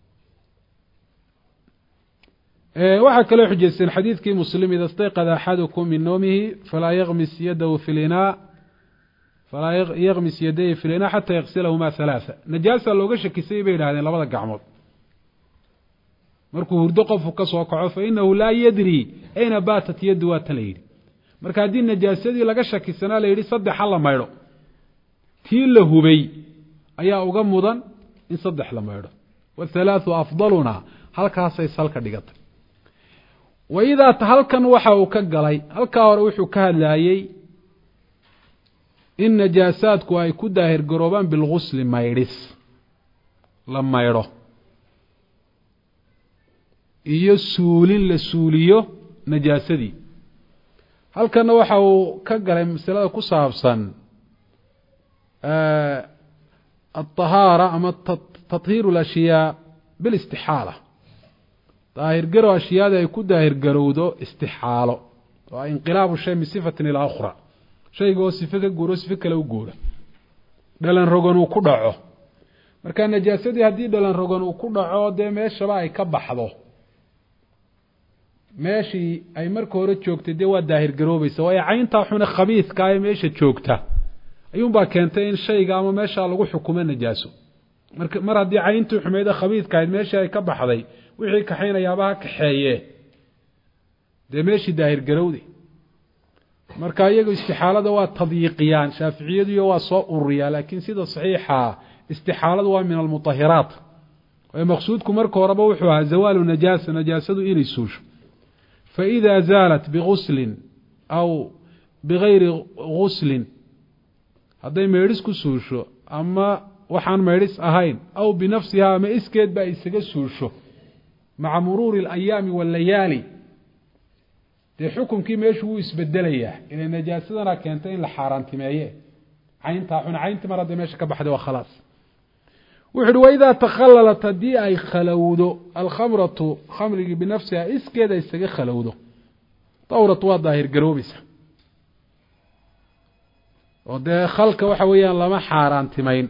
waxa kale xujaysan xadiidkii muslim ida istayqada ahadukum min nawmihi fala yaghmis yadahu fil ina fala yaghmis yadayhi fil ina hatta yaghsilahuma 3 najaasa looga shakisay bay yiraahdeen labada gacmood markuu hurdo qof ka soo kaco fa innahu la yadri ayna baatat yadu wa talayri marka hadii najaasadii laga shakisanaa la yiri 3 la mayro tii la hubay ayaa uga mudan in 3 la mayro والثلاث أفضلنا halkaasay salka dhigatay وإذا halkan waxa uu ka galay halka hore wuxuu ka hadlayay in najaasaadku ay ku daahir garoobaan bil ghusl mayris la mayro iyo suulin la suuliyo najaasadii halkan waxa uu ka galay masalada ku saabsan الطهارة أما تطهير الأشياء بالاستحالة ظاهر قروا أشياء يكون ظاهر قرودو استحالة وانقلاب الشيء من صفة إلى أخرى شيء قوة صفة قولوا صفة لو قولوا دلن رغنوا كدعو مركان نجاسدي هدي دلن رغنوا كدعو دي ماشي بقى يكبحضو ماشي أي مركو هورد جوكتا دي waa daahir garoobaysa way caynta xuna khabiiska ay meesha joogta ayuun baa keentay in shayga ama meesha lagu xukumo najaaso mar hadii cayntu xumeeda khabiiska ay meesha ay ka baxday wixii ka xeenayaaba ka xeeye de meeshi daahir garowdi marka iyagu istixaalada waa tadyiqiyaan shaafiiciyadu waa soo ururiya laakiin sida saxiixa istixaaladu waa min al-mutahhirat way maqsuudku marka horeba wuxuu ahaa zawaalu najaasadu inay suusho فإذا زالت بغسل أو بغير غسل هذا ميرس كسوشو أما وحان ميرس أهين أو بنفسها ما إسكيد بأيسك سوشو مع مرور الأيام والليالي دي حكم كيما يشو يسبدليه إن النجاسة كانتين لحاران تمايه cayntaa xun cayntii mar hadday meesha ka baxday waa khalaas wuxu uhi waidaa takhallalat haddii ay khalowdo alkhamratu khamrigii binafsiha iskeeda isaga khalowdo dawratu waa daahir garoobaysa oo dee khalka waxa weeyaan lama xaaraantimayn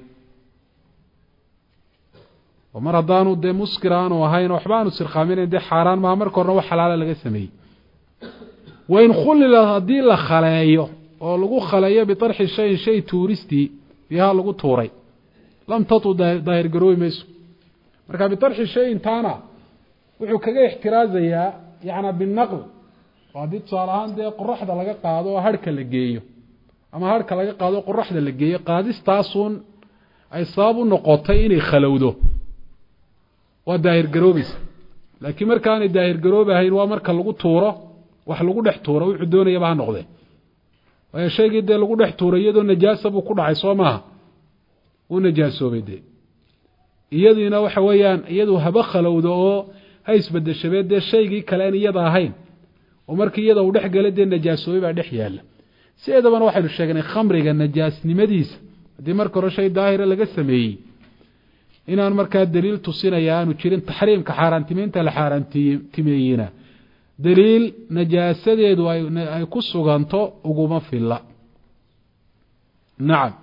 oo mar haddaanu dee muskir aanu ahayn waxba aanu sirqaaminayn dee xaaraan maha marka horena wax xalaala laga sameeyey wain khulila haddii la khaleeyo oo lagu khaleeyo bitarxi shayin shay tuuristii bihaa lagu tuuray lam tatu daahir garoobi mayso marka bitarxi shayin taana wuxuu kaga ixtiraazayaa yacnaa binaql oo haddii tusaale ahaan dee qoraxda laga qaado oo harhka la geeyo ama harhka laga qaado oo qoraxda la geeyo qaadistaasun ay sabab u noqotay inay khalowdo waa daahir garoobaysa laakiin markaanay daahir garoobi ahayn waa marka lagu tuuro wax lagu dhex tuuro wuxuu doonayaba ha noqdee waayo shaygii dee lagu dhex tuuray iyadoo najaasa buu ku dhacay soo maaha wuu najaasoobay dee iyadiina waxa weeyaan iyadu haba khalowdo oo ha isbedeshabee dee shaygii kale aan iyada ahayn oo markii iyada uu dhex galay dee najaasoobay baa dhex yaalla sideedabana waxaynu sheegnay khamriga najaasnimadiisa haddii marka hore shay daahira laga sameeyey inaan markaa daliil tusinaya aanu jirin taxriimka xaaraantimeynta la xaaraantimeeyina daliil najaasadeedu ay ku suganto uguma filla nacam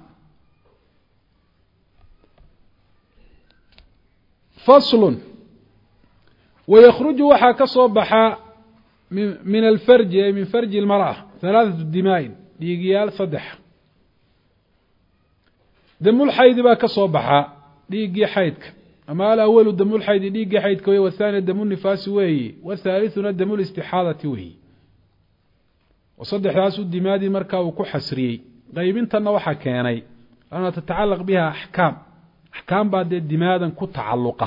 faslun wayakhruju waxaa ka soo baxaa min alfarji ay min farji اlmarأة halaaثatu dimaain dhiigyaal 3 damulxaydi baa ka soo baxaa dhiiggii xaydka ama alawalu damulxaydi dhiiggii xaydka wey wathani damunifaasi weeyi wathaalithuna damulistixaadati weeyi oo saddexdaasu dimaadii markaa uu ku xasriyey qaybintanna waxaa keenay lana tatacalaq biha axkaam baa dee dimaadan ku tacalluqa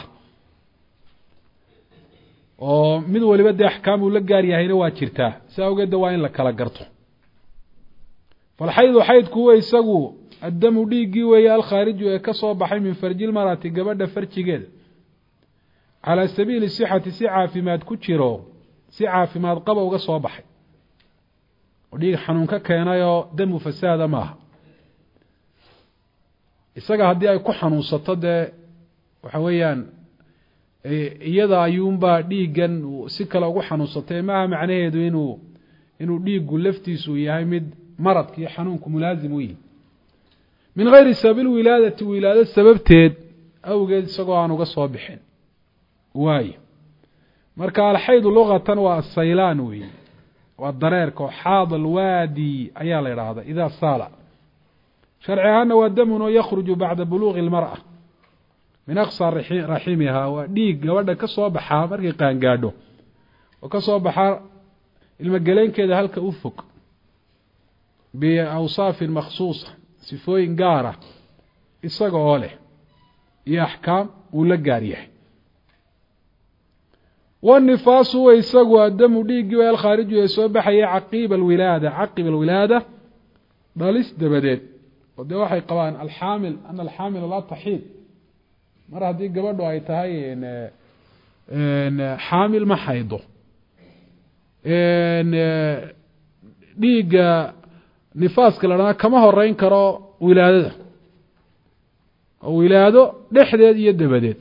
oo mid waliba dee axkaam uu la gaar yahayna waa jirtaa si awgeedda waa in la kala garto falxaydu xaydku wey isagu addamu dhiiggii weeye alkhaariju ee ka soo baxay min farji lmarati gabadha farjigeeda calaa sabiili sixati si caafimaad ku jiro si caafimaad qaba uga soo baxay oo dhiig xanuun ka keenayoo damu fasaada maaha isaga haddii ay ku xanuunsato dee waxa weeyaan iyada ayuunbaa dhiiggan si kale ugu xanuunsatay maaha macnaheedu inuu dhiiggu laftiisu yahay mid maradka iyo xanuunku mulaasim u yihi min gayri sababi wilaadati wilaado sababteed awgeed isagoo aan uga soo bixin waayo marka alxaydu lugatan waa asaylaan weeye waa dareerka oo xaada alwaadi ayaa la idhaahda idaa saala sharci ahaana waa damun oo yakhruju bacda buluuqi اlmarأة min aqsa raximihaa waa dhiig gabadha ka soo baxaa markay qaangaadho oo ka soo baxaa ilmogeleenkeeda halka u fog biawsaafin makhsuusa sifooyin gaara isaga oo leh iyo axkaam uu la gaar yahay wanifaasu wa isagu adamu dhiiggii way alkhaariju ee soo baxaya caqiba alwilaada dhalis dabadeed oo dee waxay qabaan alxaamil ana alxaamila laa taxiid mar haddii gabadhu ay tahay xaamil ma xaydo dhiigga nifaaska la dhahdaa kama horeyn karo wilaadada oo wilaado dhexdeed iyo dabadeed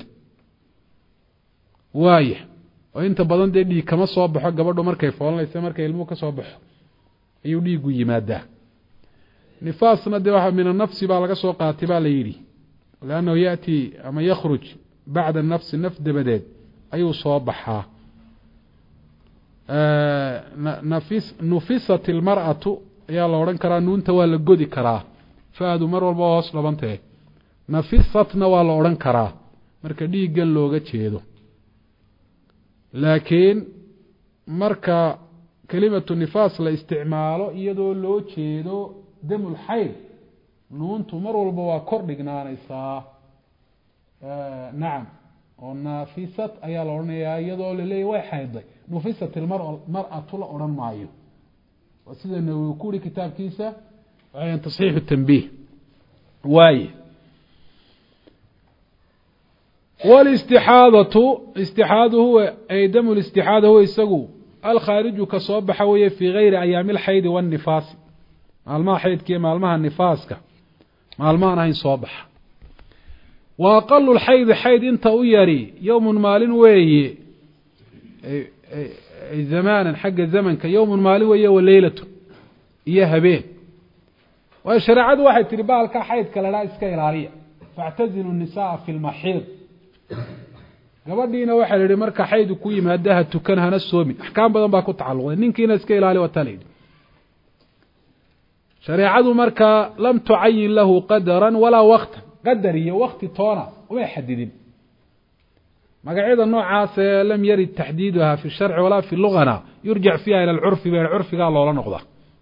waaya oo inta badan dee dhiig kama soo baxo gabadhu markay foolanaysa markay ilmuhu ka soo baxo ayuu dhiiggu yimaadaa nifaasna dee waxa min anafsi baa laga soo qaatay baa la yidhi lannahu yaأti ama yakhruj bacda nafsi naf dabadeed ayuu soo baxaa nufisat ilmarأatu ayaa la odhan karaa nuunta waa la godi karaa faadu mar walba hoos dhabantahe nafisatna waa la odhan karaa marka dhiiggan looga jeedo laakiin marka kelimatu nifaas la isticmaalo iyadoo loo jeedo damulxayd nuuntu mar walba waa kor dhignaanaysaa nacam oo naafisat ayaa la odhanayaa iyadoo laleeyahy way xayday nufisat ilmar'atu la odhan maayo waa sida nawowi ku uri kitaabkiisa waxayan tasxiixu tanbiih waaye wاlاstixaadatu istixaadu huwa ay damu اlاstixaada huwa isagu alkhaariju ka soo baxa weeye fii gayri ayaami اlxaydi wالnifaasi maalmaha xaydka iyo maalmaha nifaaska maalmaan ahayn soo baxa wa aqallu alxayd xayd inta u yari yawmun maalin weeye zamanan xagga zamanka yawmun maalin weeye wa leylatu iyo habeen waa shareecadu waxay tiri baalka xaydka la dhaa iska ilaaliya fa'tazilu an-nisaa fi al-mahiid gabadhiina waxa la yiri marka xaydu ku yimaadaha tukan hana soomin ahkaam badan baa ku tacalluqday ninkiina iska ilaali wa taleed shareecadu marka lam tu'ayyin lahu qadaran wala waqt qadar iyo waqti toona way xadidin magacyada noocaas lam yari tahdiidaha fi sharci wala fi lughana yurja fiha ila al-urf bi al-urfiga loola noqda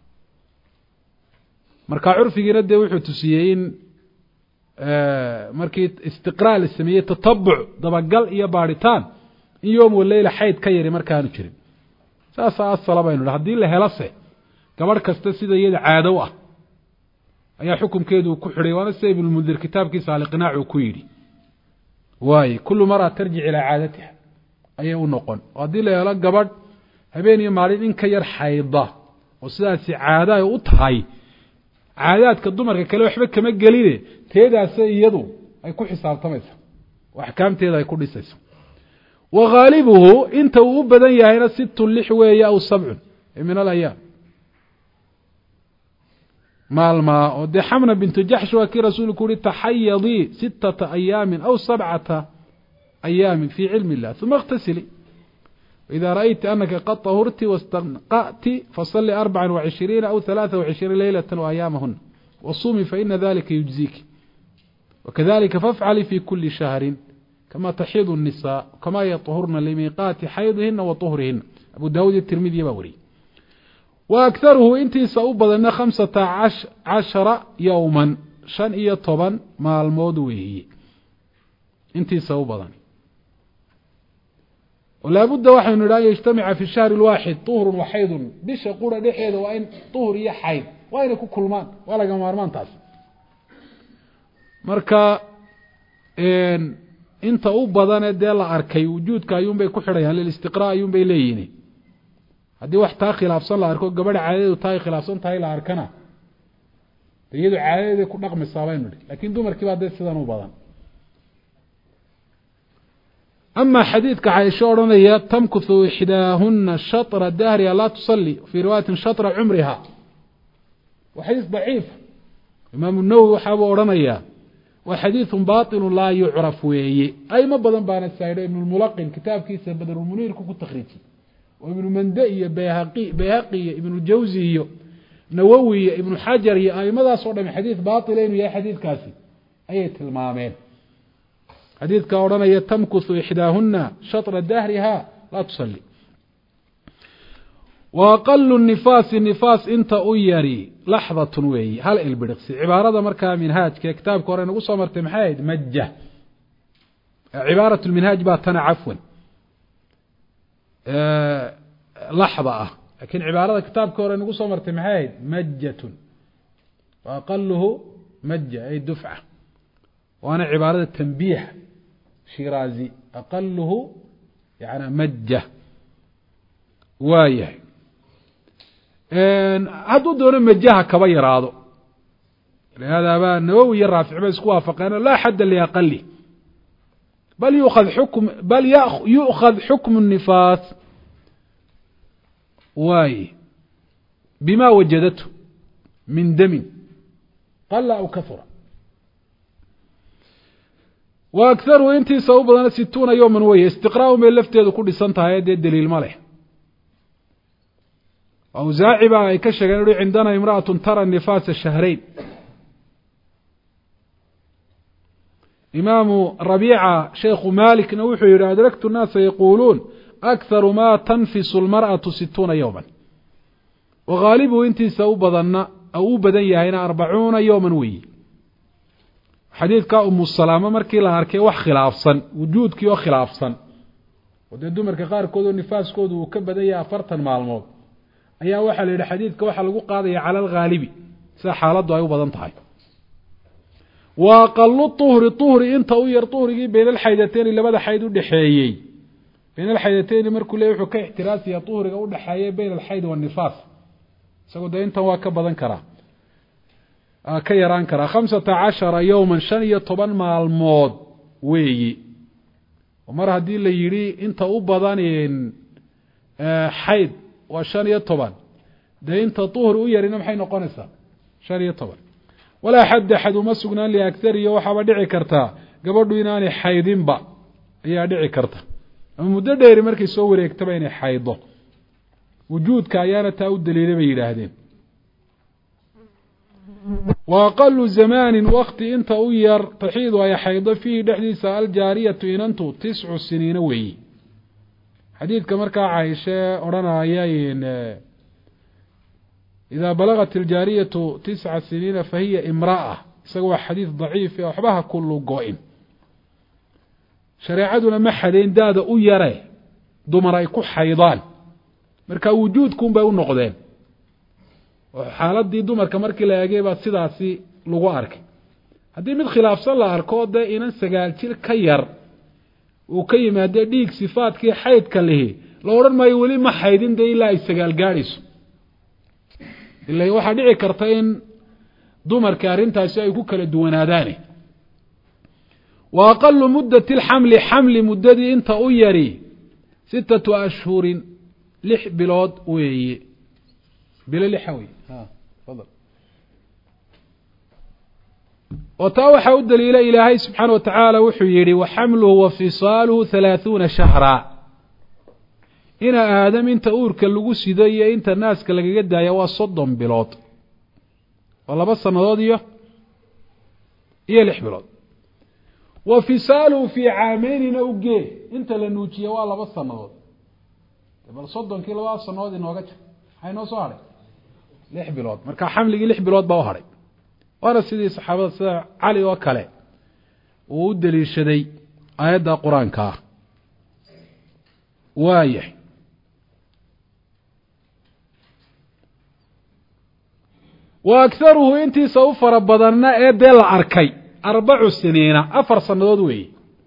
marka urfigiina de wuxuu tusiyay in markii istiqraal sameeyay tatabbuc dabagal iyo baaritaan in yoom waleyla xayd ka yari markaanu jirin saasa asalabaynu hadii la helase gabadh kasta sida iyada caado ah ayaa xukunkeedu ku xidhay waana saybul mudir kitaabkiisa al-iqnaac ku yiri waay kullu mara tarjic ila caadatiha ayay u noqon hadii la helo gabadh habeen iyo maalin in ka yar xayda oo sidaas caado ay u tahay caadaadka dumarka kale waxba kama geline teedaas iyadu ay ku xisaabtamayso wax kaamteeda ay ku dhisayso wa ghalibuhu inta uu badan yahayna 6 weeye aw 7 min al-ayyam maalma oo de Hamna bint Jahsh wa ki rasuulku ri tahayyadi 6 أيام أو 7 أيام في علم الله ثم اغتسلي إذا رأيت أنك قد طهرت واستنقأت فصلي 24 أو 23 ليلة وأيامهن وصومي فإن ذلك يجزيك وكذلك فافعلي في كل شهر كما تحيض النساء كما يطهرن لميقات حيضهن وطهرهن أبو داود الترمذي بوري وأكثره انتي سأبضن 15 يوما شن إيا طبا مع الموضوعي انتي سأبضن ولا بد واحد لا يجتمع في الشهر الواحد طهر وحيض بش قرى دحيد وإن طهر يا حيض وإن كل مان ولا جمارمان تاس مركا إن انت أبضن ديال أركي وجود كيوم بيكحريان للاستقراء يوم بيليني haddii wax taa khilaafsan la arko gabadha caadadu taay khilaafsan tahay la arkana iyadu caadada ku dhaqmaysaa baynu laakiin dumarkii baa dad sidan u badan amma xadiidka Aisha oranaya tamkuthu ihdahunna shatra dahri la tusalli fi riwayatin shatra umriha wa hadith da'if imam an-Nawawi waxa uu oranaya wa hadith batil la yu'raf weeye ay ma badan baana saaydo ibn al-Mulaqqin kitabkiisa Badr al-Munir ku takhriiji وابن مندئي بيهقي ابن الجوزي نووي ابن حجر أي ماذا صورنا من حديث باطلين ويا حديث كاسي أي المامين حديث كورنا يتمكث إحداهن شطر دهرها لا تصلي وأقل النفاس انت أيري لحظة وي هل البرقس عبارة مركا منهاج كتاب كورنا قصة مرتمحايد مجة عبارة المنهاج باتنا عفوا لحظة لكن عبارة كتاب كورة نقول صمرت محايد مجة وأقله مجة أي دفعة وأنا عبارة تنبيه شيرازي أقله يعني مجة وايه هذا دون مجها كبير هذا لهذا بقى النووي الرافع بس وافقنا لا حد لأقله بل يؤخذ حكم النفاس واي بما وجدته من دم قل أو كثر وأكثره انتي سأبضنا 60 يوما وي استقراء من لفتة كل سنة هذا الدليل مالح أو زاعبة أي كشغل عندنا امرأة ترى النفاس الشهرين إمام ربيعة شيخ مالك نوحي أدركت الناس يقولون أكثر ما تنفس المرأة 60 يوما وغالبه انتي سأبضنا أو بدنيا هنا 40 يوما وي حديث كأم السلامة مركي لهاركي وخلافصا وجودك وخلافصا وددو مركي قار كودو نفاس كودو وكبديا فرطا مع الموت أيها وحا ليلة حديثك وحا لقو قاضي على الغالبي سحالة أيو بدنتهاي وقال الطهر انت وير طهري بين الحيدتين اللي بدا حيد ودحيي بين الحيدتين مركو لي وحو كاحتراسي طهري ودحيي بين الحيد والنفاس سقو ده انت waa ka badan kara ka yaraan karaa 15 yawman 15 maalmood weeyi mar haddii la yidhi inta u badan xayd waa 15 dee inta duhur u yarina maxay noqonaysaa 15 walaa xad uma sugnaan liakariyo waxaaba dhici kartaa gabadhu inaanay xaydinba ayaa dhici karta ama muddo dheeri markay soo wareegtaba inay xaydo wujuudka ayaana taa u daliilay bay yidhaahdeen وأقل زمان وقت انت أير تحيض ويحيض فيه دحديث الجارية إن أنتو 9 سنين وي حديث كمركا عائشة أرانا آيين إذا بلغت الجارية 9 سنين فهي امرأة سوى حديث ضعيف أحبها كل قائم شريعتنا محدين داد أيره دمريكو حيضان مركا وجودكم بأو نقدين xaaladii dumarka markii la eegay baa sidaasi lagu arkay hadii mid khilaafsan la arko inan sagaal jir ka yar uu ka yimaado dhiig sifaadkii xaydka leeyahay la oran maayo wali ma xaydin ilaa ay sagaal gaadhiso ilaa waxa dhici karta in dumarka arintaasi ay ku kala duwanaadaan wa aqallu muddati hamli muddadii inta u yari 6 ashhur 6 bilood weeye بلا لحوي تفضل وتاوحى الدليل إلهي سبحانه وتعالى وحيري وحمله وفصاله 30 شهرا هنا آدم انت أورك اللقو سيدية انت الناس كاللقى قد يوا صدهم بلوط والله بس النضادية هي لح بلوط وفصاله في عامين نوجيه انت لنوتيه والله بس النضاد بل صدهم كيلو واصل النضاد نوجته هاي نو صاري 6 bilood marka xamligi 6 bilood baa haray wara sidii saxaabada sida Ali oo kale uu daliishaday aayada quraanka waayay wa aktharuhu intii sawfara badanna ee beel arkay 4 siniina 4 sanadood weey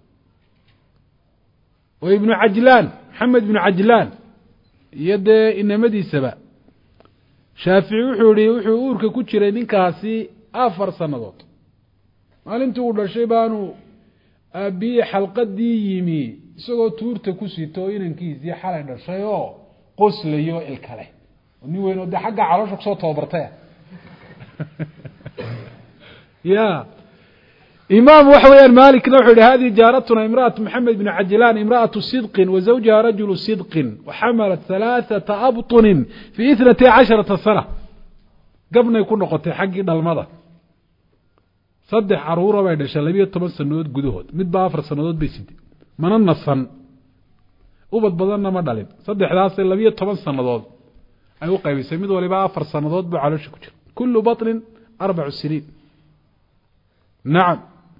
oo ibn Ajlan Muhammad ibn Ajlan yade inamadiisaba Shaafici wuxuu uurka ku jiray ninkaasi 4 sanadood maalintii uu dhashay baanu abi xalqadii yimi isagoo tuurta ku sito inankiisii xalay dhashay oo qoslayo ilkale ni weyn oo xagga caloosha soo toobartay ya إمام وحويان مالك نوحي هذه جارتنا امرأة محمد بن عجلان امرأة صدق وزوجها رجل صدق وحملت 3 أبطن في 12 سنة قبل يكون نقطة حقي المضى صدح عرورة بعد شلبية 8 سنوات قدوهد مد بافر سنوات بيسيد من النصن وبد بدلنا مدالين صدح راسي لبية 8 سنوات أيوقع بيسميد ولي بافر سنوات بعلوش كتير كل بطن 4 سنين نعم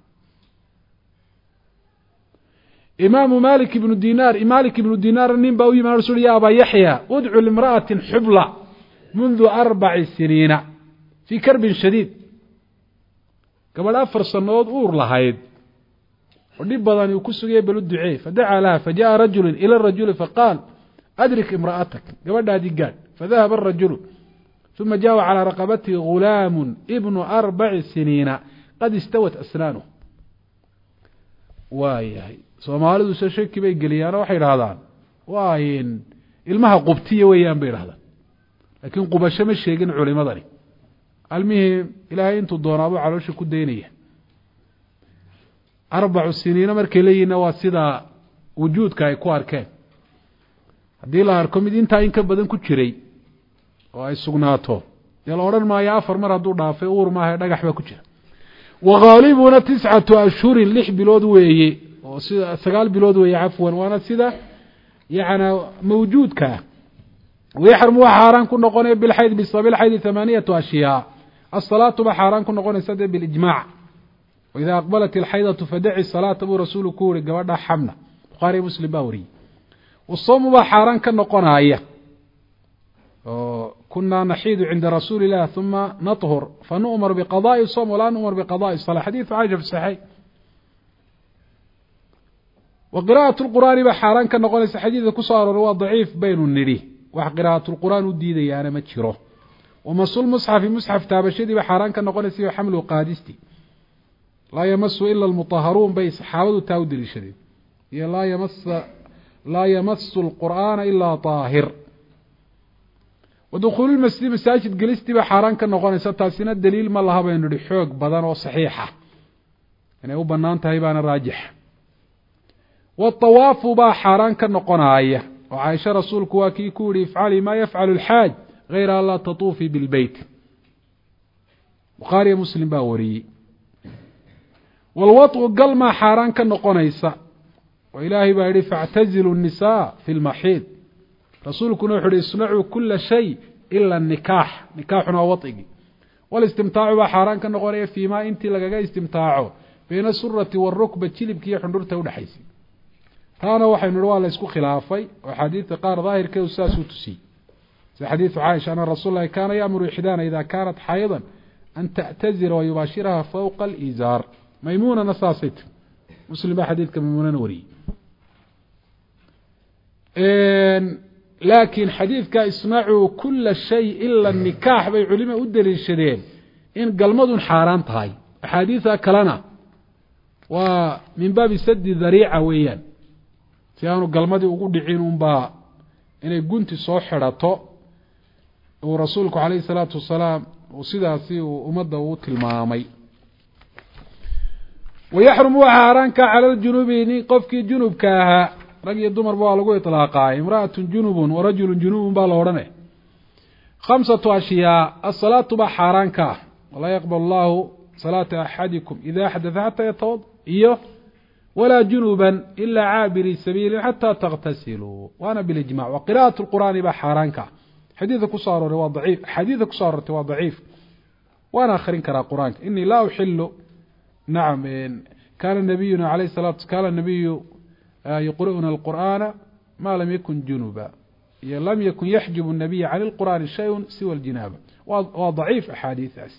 إمام مالك بن دينار النين باوي من رسول يا أبا يحيى ادعو لامرأة حبلى منذ 4 سنين في كرب شديد قبل 4 سنوات أور لهايد ودي بدن يكسو يبل الدعاء فدعا لها فجاء رجل إلى الرجل فقال أدرك امرأتك قبل هذه قال فذهب الرجل ثم جاء على رقبته غلام ابن 4 سنين قد استوت أسنانه وايهي Soomaalidu shaki bay galiyaan waxay yiraahdaan waayin ilmaha qubtiye weeyaan bay yiraahdaan laakiin qubasho ma sheegin culimadani almihim ilaahay intuu doonaabo caloosha ku deynaya 4 siniina markay leeyina waa sida wujuudka ay ku arkeen hadii la arko mid inta in ka badan ku jiray oo ay sugnaato yala oran maayo 4 mar haduu dhaafay uur maahay dhagax ba ku jira وغالبنا 9 أشهر 6 bilood weeye oo sida 9 bilood weeye afwan waana sida yaana mawjuudka ويحرم حرام ku noqonay bil hayd bisabil hayd 8 أشياء الصلاة بحرام ku noqonaysa بالإجماع وإذا أقبلت الحيضة فدعي الصلاة أبو رسول كوري gabadha xamna Bukhari Muslim bawri والصوم بحرام ka noqonaya كنا نحيد عند رسول الله ثم نطهر فنؤمر بقضاء الصوم ولا نؤمر بقضاء الصلاة حديث عائشة في الصحيح وقراءة القرآن بحران كان نقول حديث كسار هو ضعيف بين النري وقراءة القرآن الديدي أنا متشره ومس المصحف مصحف تابشدي بحران كنقونيسي وحمله قادستي لا يمس إلا المطهرون بي صحابته تاودل الشديد لا يمس القرآن إلا طاهر ودخول المسجد مساجد جلستي بحران كنقونيسي تاسينا الدليل ما لها بين رحوق بدن وصحيحة يعني هو بنان تهيبان الراجح والطواف بحران كنقوناية وعائشة رسولك واكي كوري افعلي ما يفعل الحاج غير الله تطوفي بالبيت بخاري مسلم باوري والوطء قل ما حاران كنقونيسا وإلهي باري فاعتزلوا النساء في المحيط رسولك نوحر يصنعوا كل شيء إلا النكاح نكاحنا وطئي والاستمتاع بحاران كنقونية فيما انت لقاقا استمتاعه بين السرة والركبة تشيلب كي حندورته ودحيسي هانا وحي نروى ليسكو خلافي وحديث قار ظاهر كي أساسو تسي زي حديث عائشة أن الرسول الله كان يأمر إحدانا إذا كانت حائضا أن تعتذر ويباشرها فوق الإزار ميمونة نصاصت مسلم حديث كميمونة نوري لكن حديث كاسمعوا كل شيء إلا النكاح بيعلمه أدل الشدين إن قلمض حاران تهاي حديثها كلنا ومن باب سد ذريعة ويان سيانو قلمضي وقود دعين با إنه قنت صحرته ورسولك عليه الصلاة والسلام وسيداسي ومده وتلمامي ويحرم حارانك على الجنوبين قفك جنوب كاها رجل الدمر بالغو إطلاقا امرأة جنوب ورجل جنوب بالورنه 5 أشياء الصلاة بحارانك ولا يقبل الله صلاة أحدكم إذا حدث حتى يتوضأ ولا جنوبا إلا عابري سبيل حتى تغتسلوا وأنا بالإجماع وقراءة القرآن بحارانك حديثك صار روا ضعيف حديثك صار روا ضعيف وأنا آخرين كرا قرآن إني لا أحل نعم كان النبي عليه الصلاة والسلام كان النبي يقرؤنا القرآن ما لم يكن جنوبا لم يكن يحجب النبي عن القرآن شيء سوى الجنابة وضعيف أحاديث أسي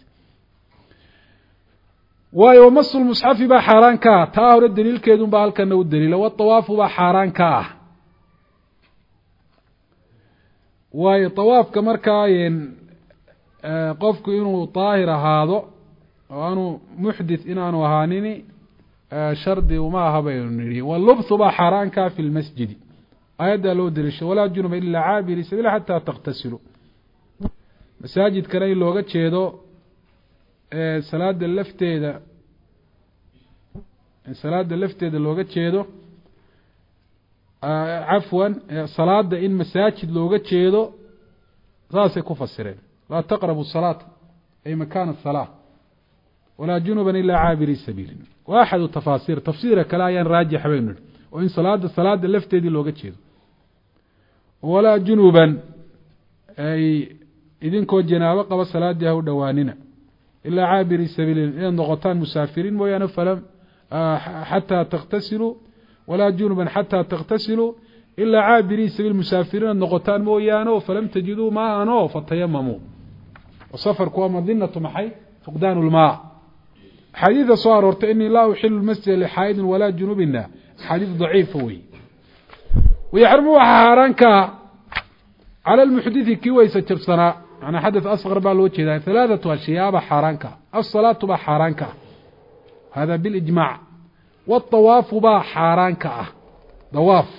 ويومس المصحف بحاران كا تاهر الدليل كيدون بالك انه الدليل والطواف بحاران كا وطواف كمركاين قفك انه طاهر هذا وانه محدث انه هانيني شرد وما هبينني واللبس بحاران كا في المسجد ايدا لو دليل ولا جنب الا عابر سبيل حتى تغتسلوا مساجد كلي لوغا جيدو salaada lafteeda looga jeedo cafwan salaada in masaajid looga jeedo saasay ku fasireen la taqrabu salaat ay makan as-salah wala junuban illa aabiri sabil واحد التفاسير تفسير كلا راجح بينه وان salaada lafteedii looga jeedo wala junuban ay idinkoo janaabo qaba salaadii u dhawaanina إلا عابر السبيل إن ضغطان مسافرين ويانا فلم حتى تغتسلوا ولا جنبا حتى تغتسلوا إلا عابر السبيل مسافرين ضغطان ويانا فلم تجدوا ماء فتيمموا وصفر كوا مظنة محي فقدان الماء حديث صار إني لا أحل المسجد لحائد ولا جنوبنا حديث ضعيف وي ويحرموا حارانك على المحدث كويس جبسنا أنا حدث أصغر بالوجه 3 أشياء بحارانك الصلاة بحارانك هذا بالإجماع والطواف بحارانك ضواف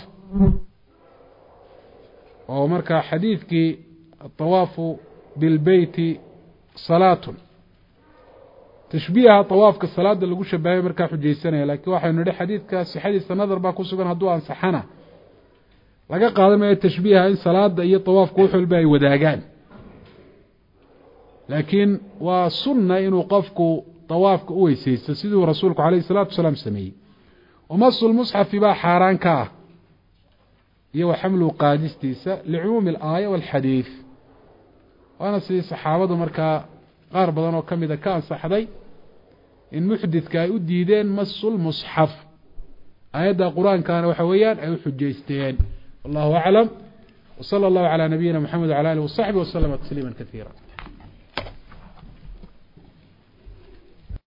ومركا حديثك الطواف بالبيت صلاة تشبيه طوافك الصلاة اللي قوش بها مركا حجيسانية لكن واحد نريد حديثك حديث النظر باكو سبان هدوها انسحنا لقى قادمة التشبيه إن صلاة إيه طواف كوحو الباي وداقان لكن وصلنا إنه قفك طوافك أويسيس سيده رسولك عليه الصلاة والسلام سمي ومص المصحف با حارانك يو حمله قادستيسا لعموم الآية والحديث وأنا سيدي صحابة مركا غاربضان وكم إذا كان صحدي إن محدث كاي أديدين مص المصحف آيات القرآن كان وحويان أي حجيستين والله أعلم وصلى الله على نبينا محمد وعلى آله وصحبه وسلم تسليما كثيرا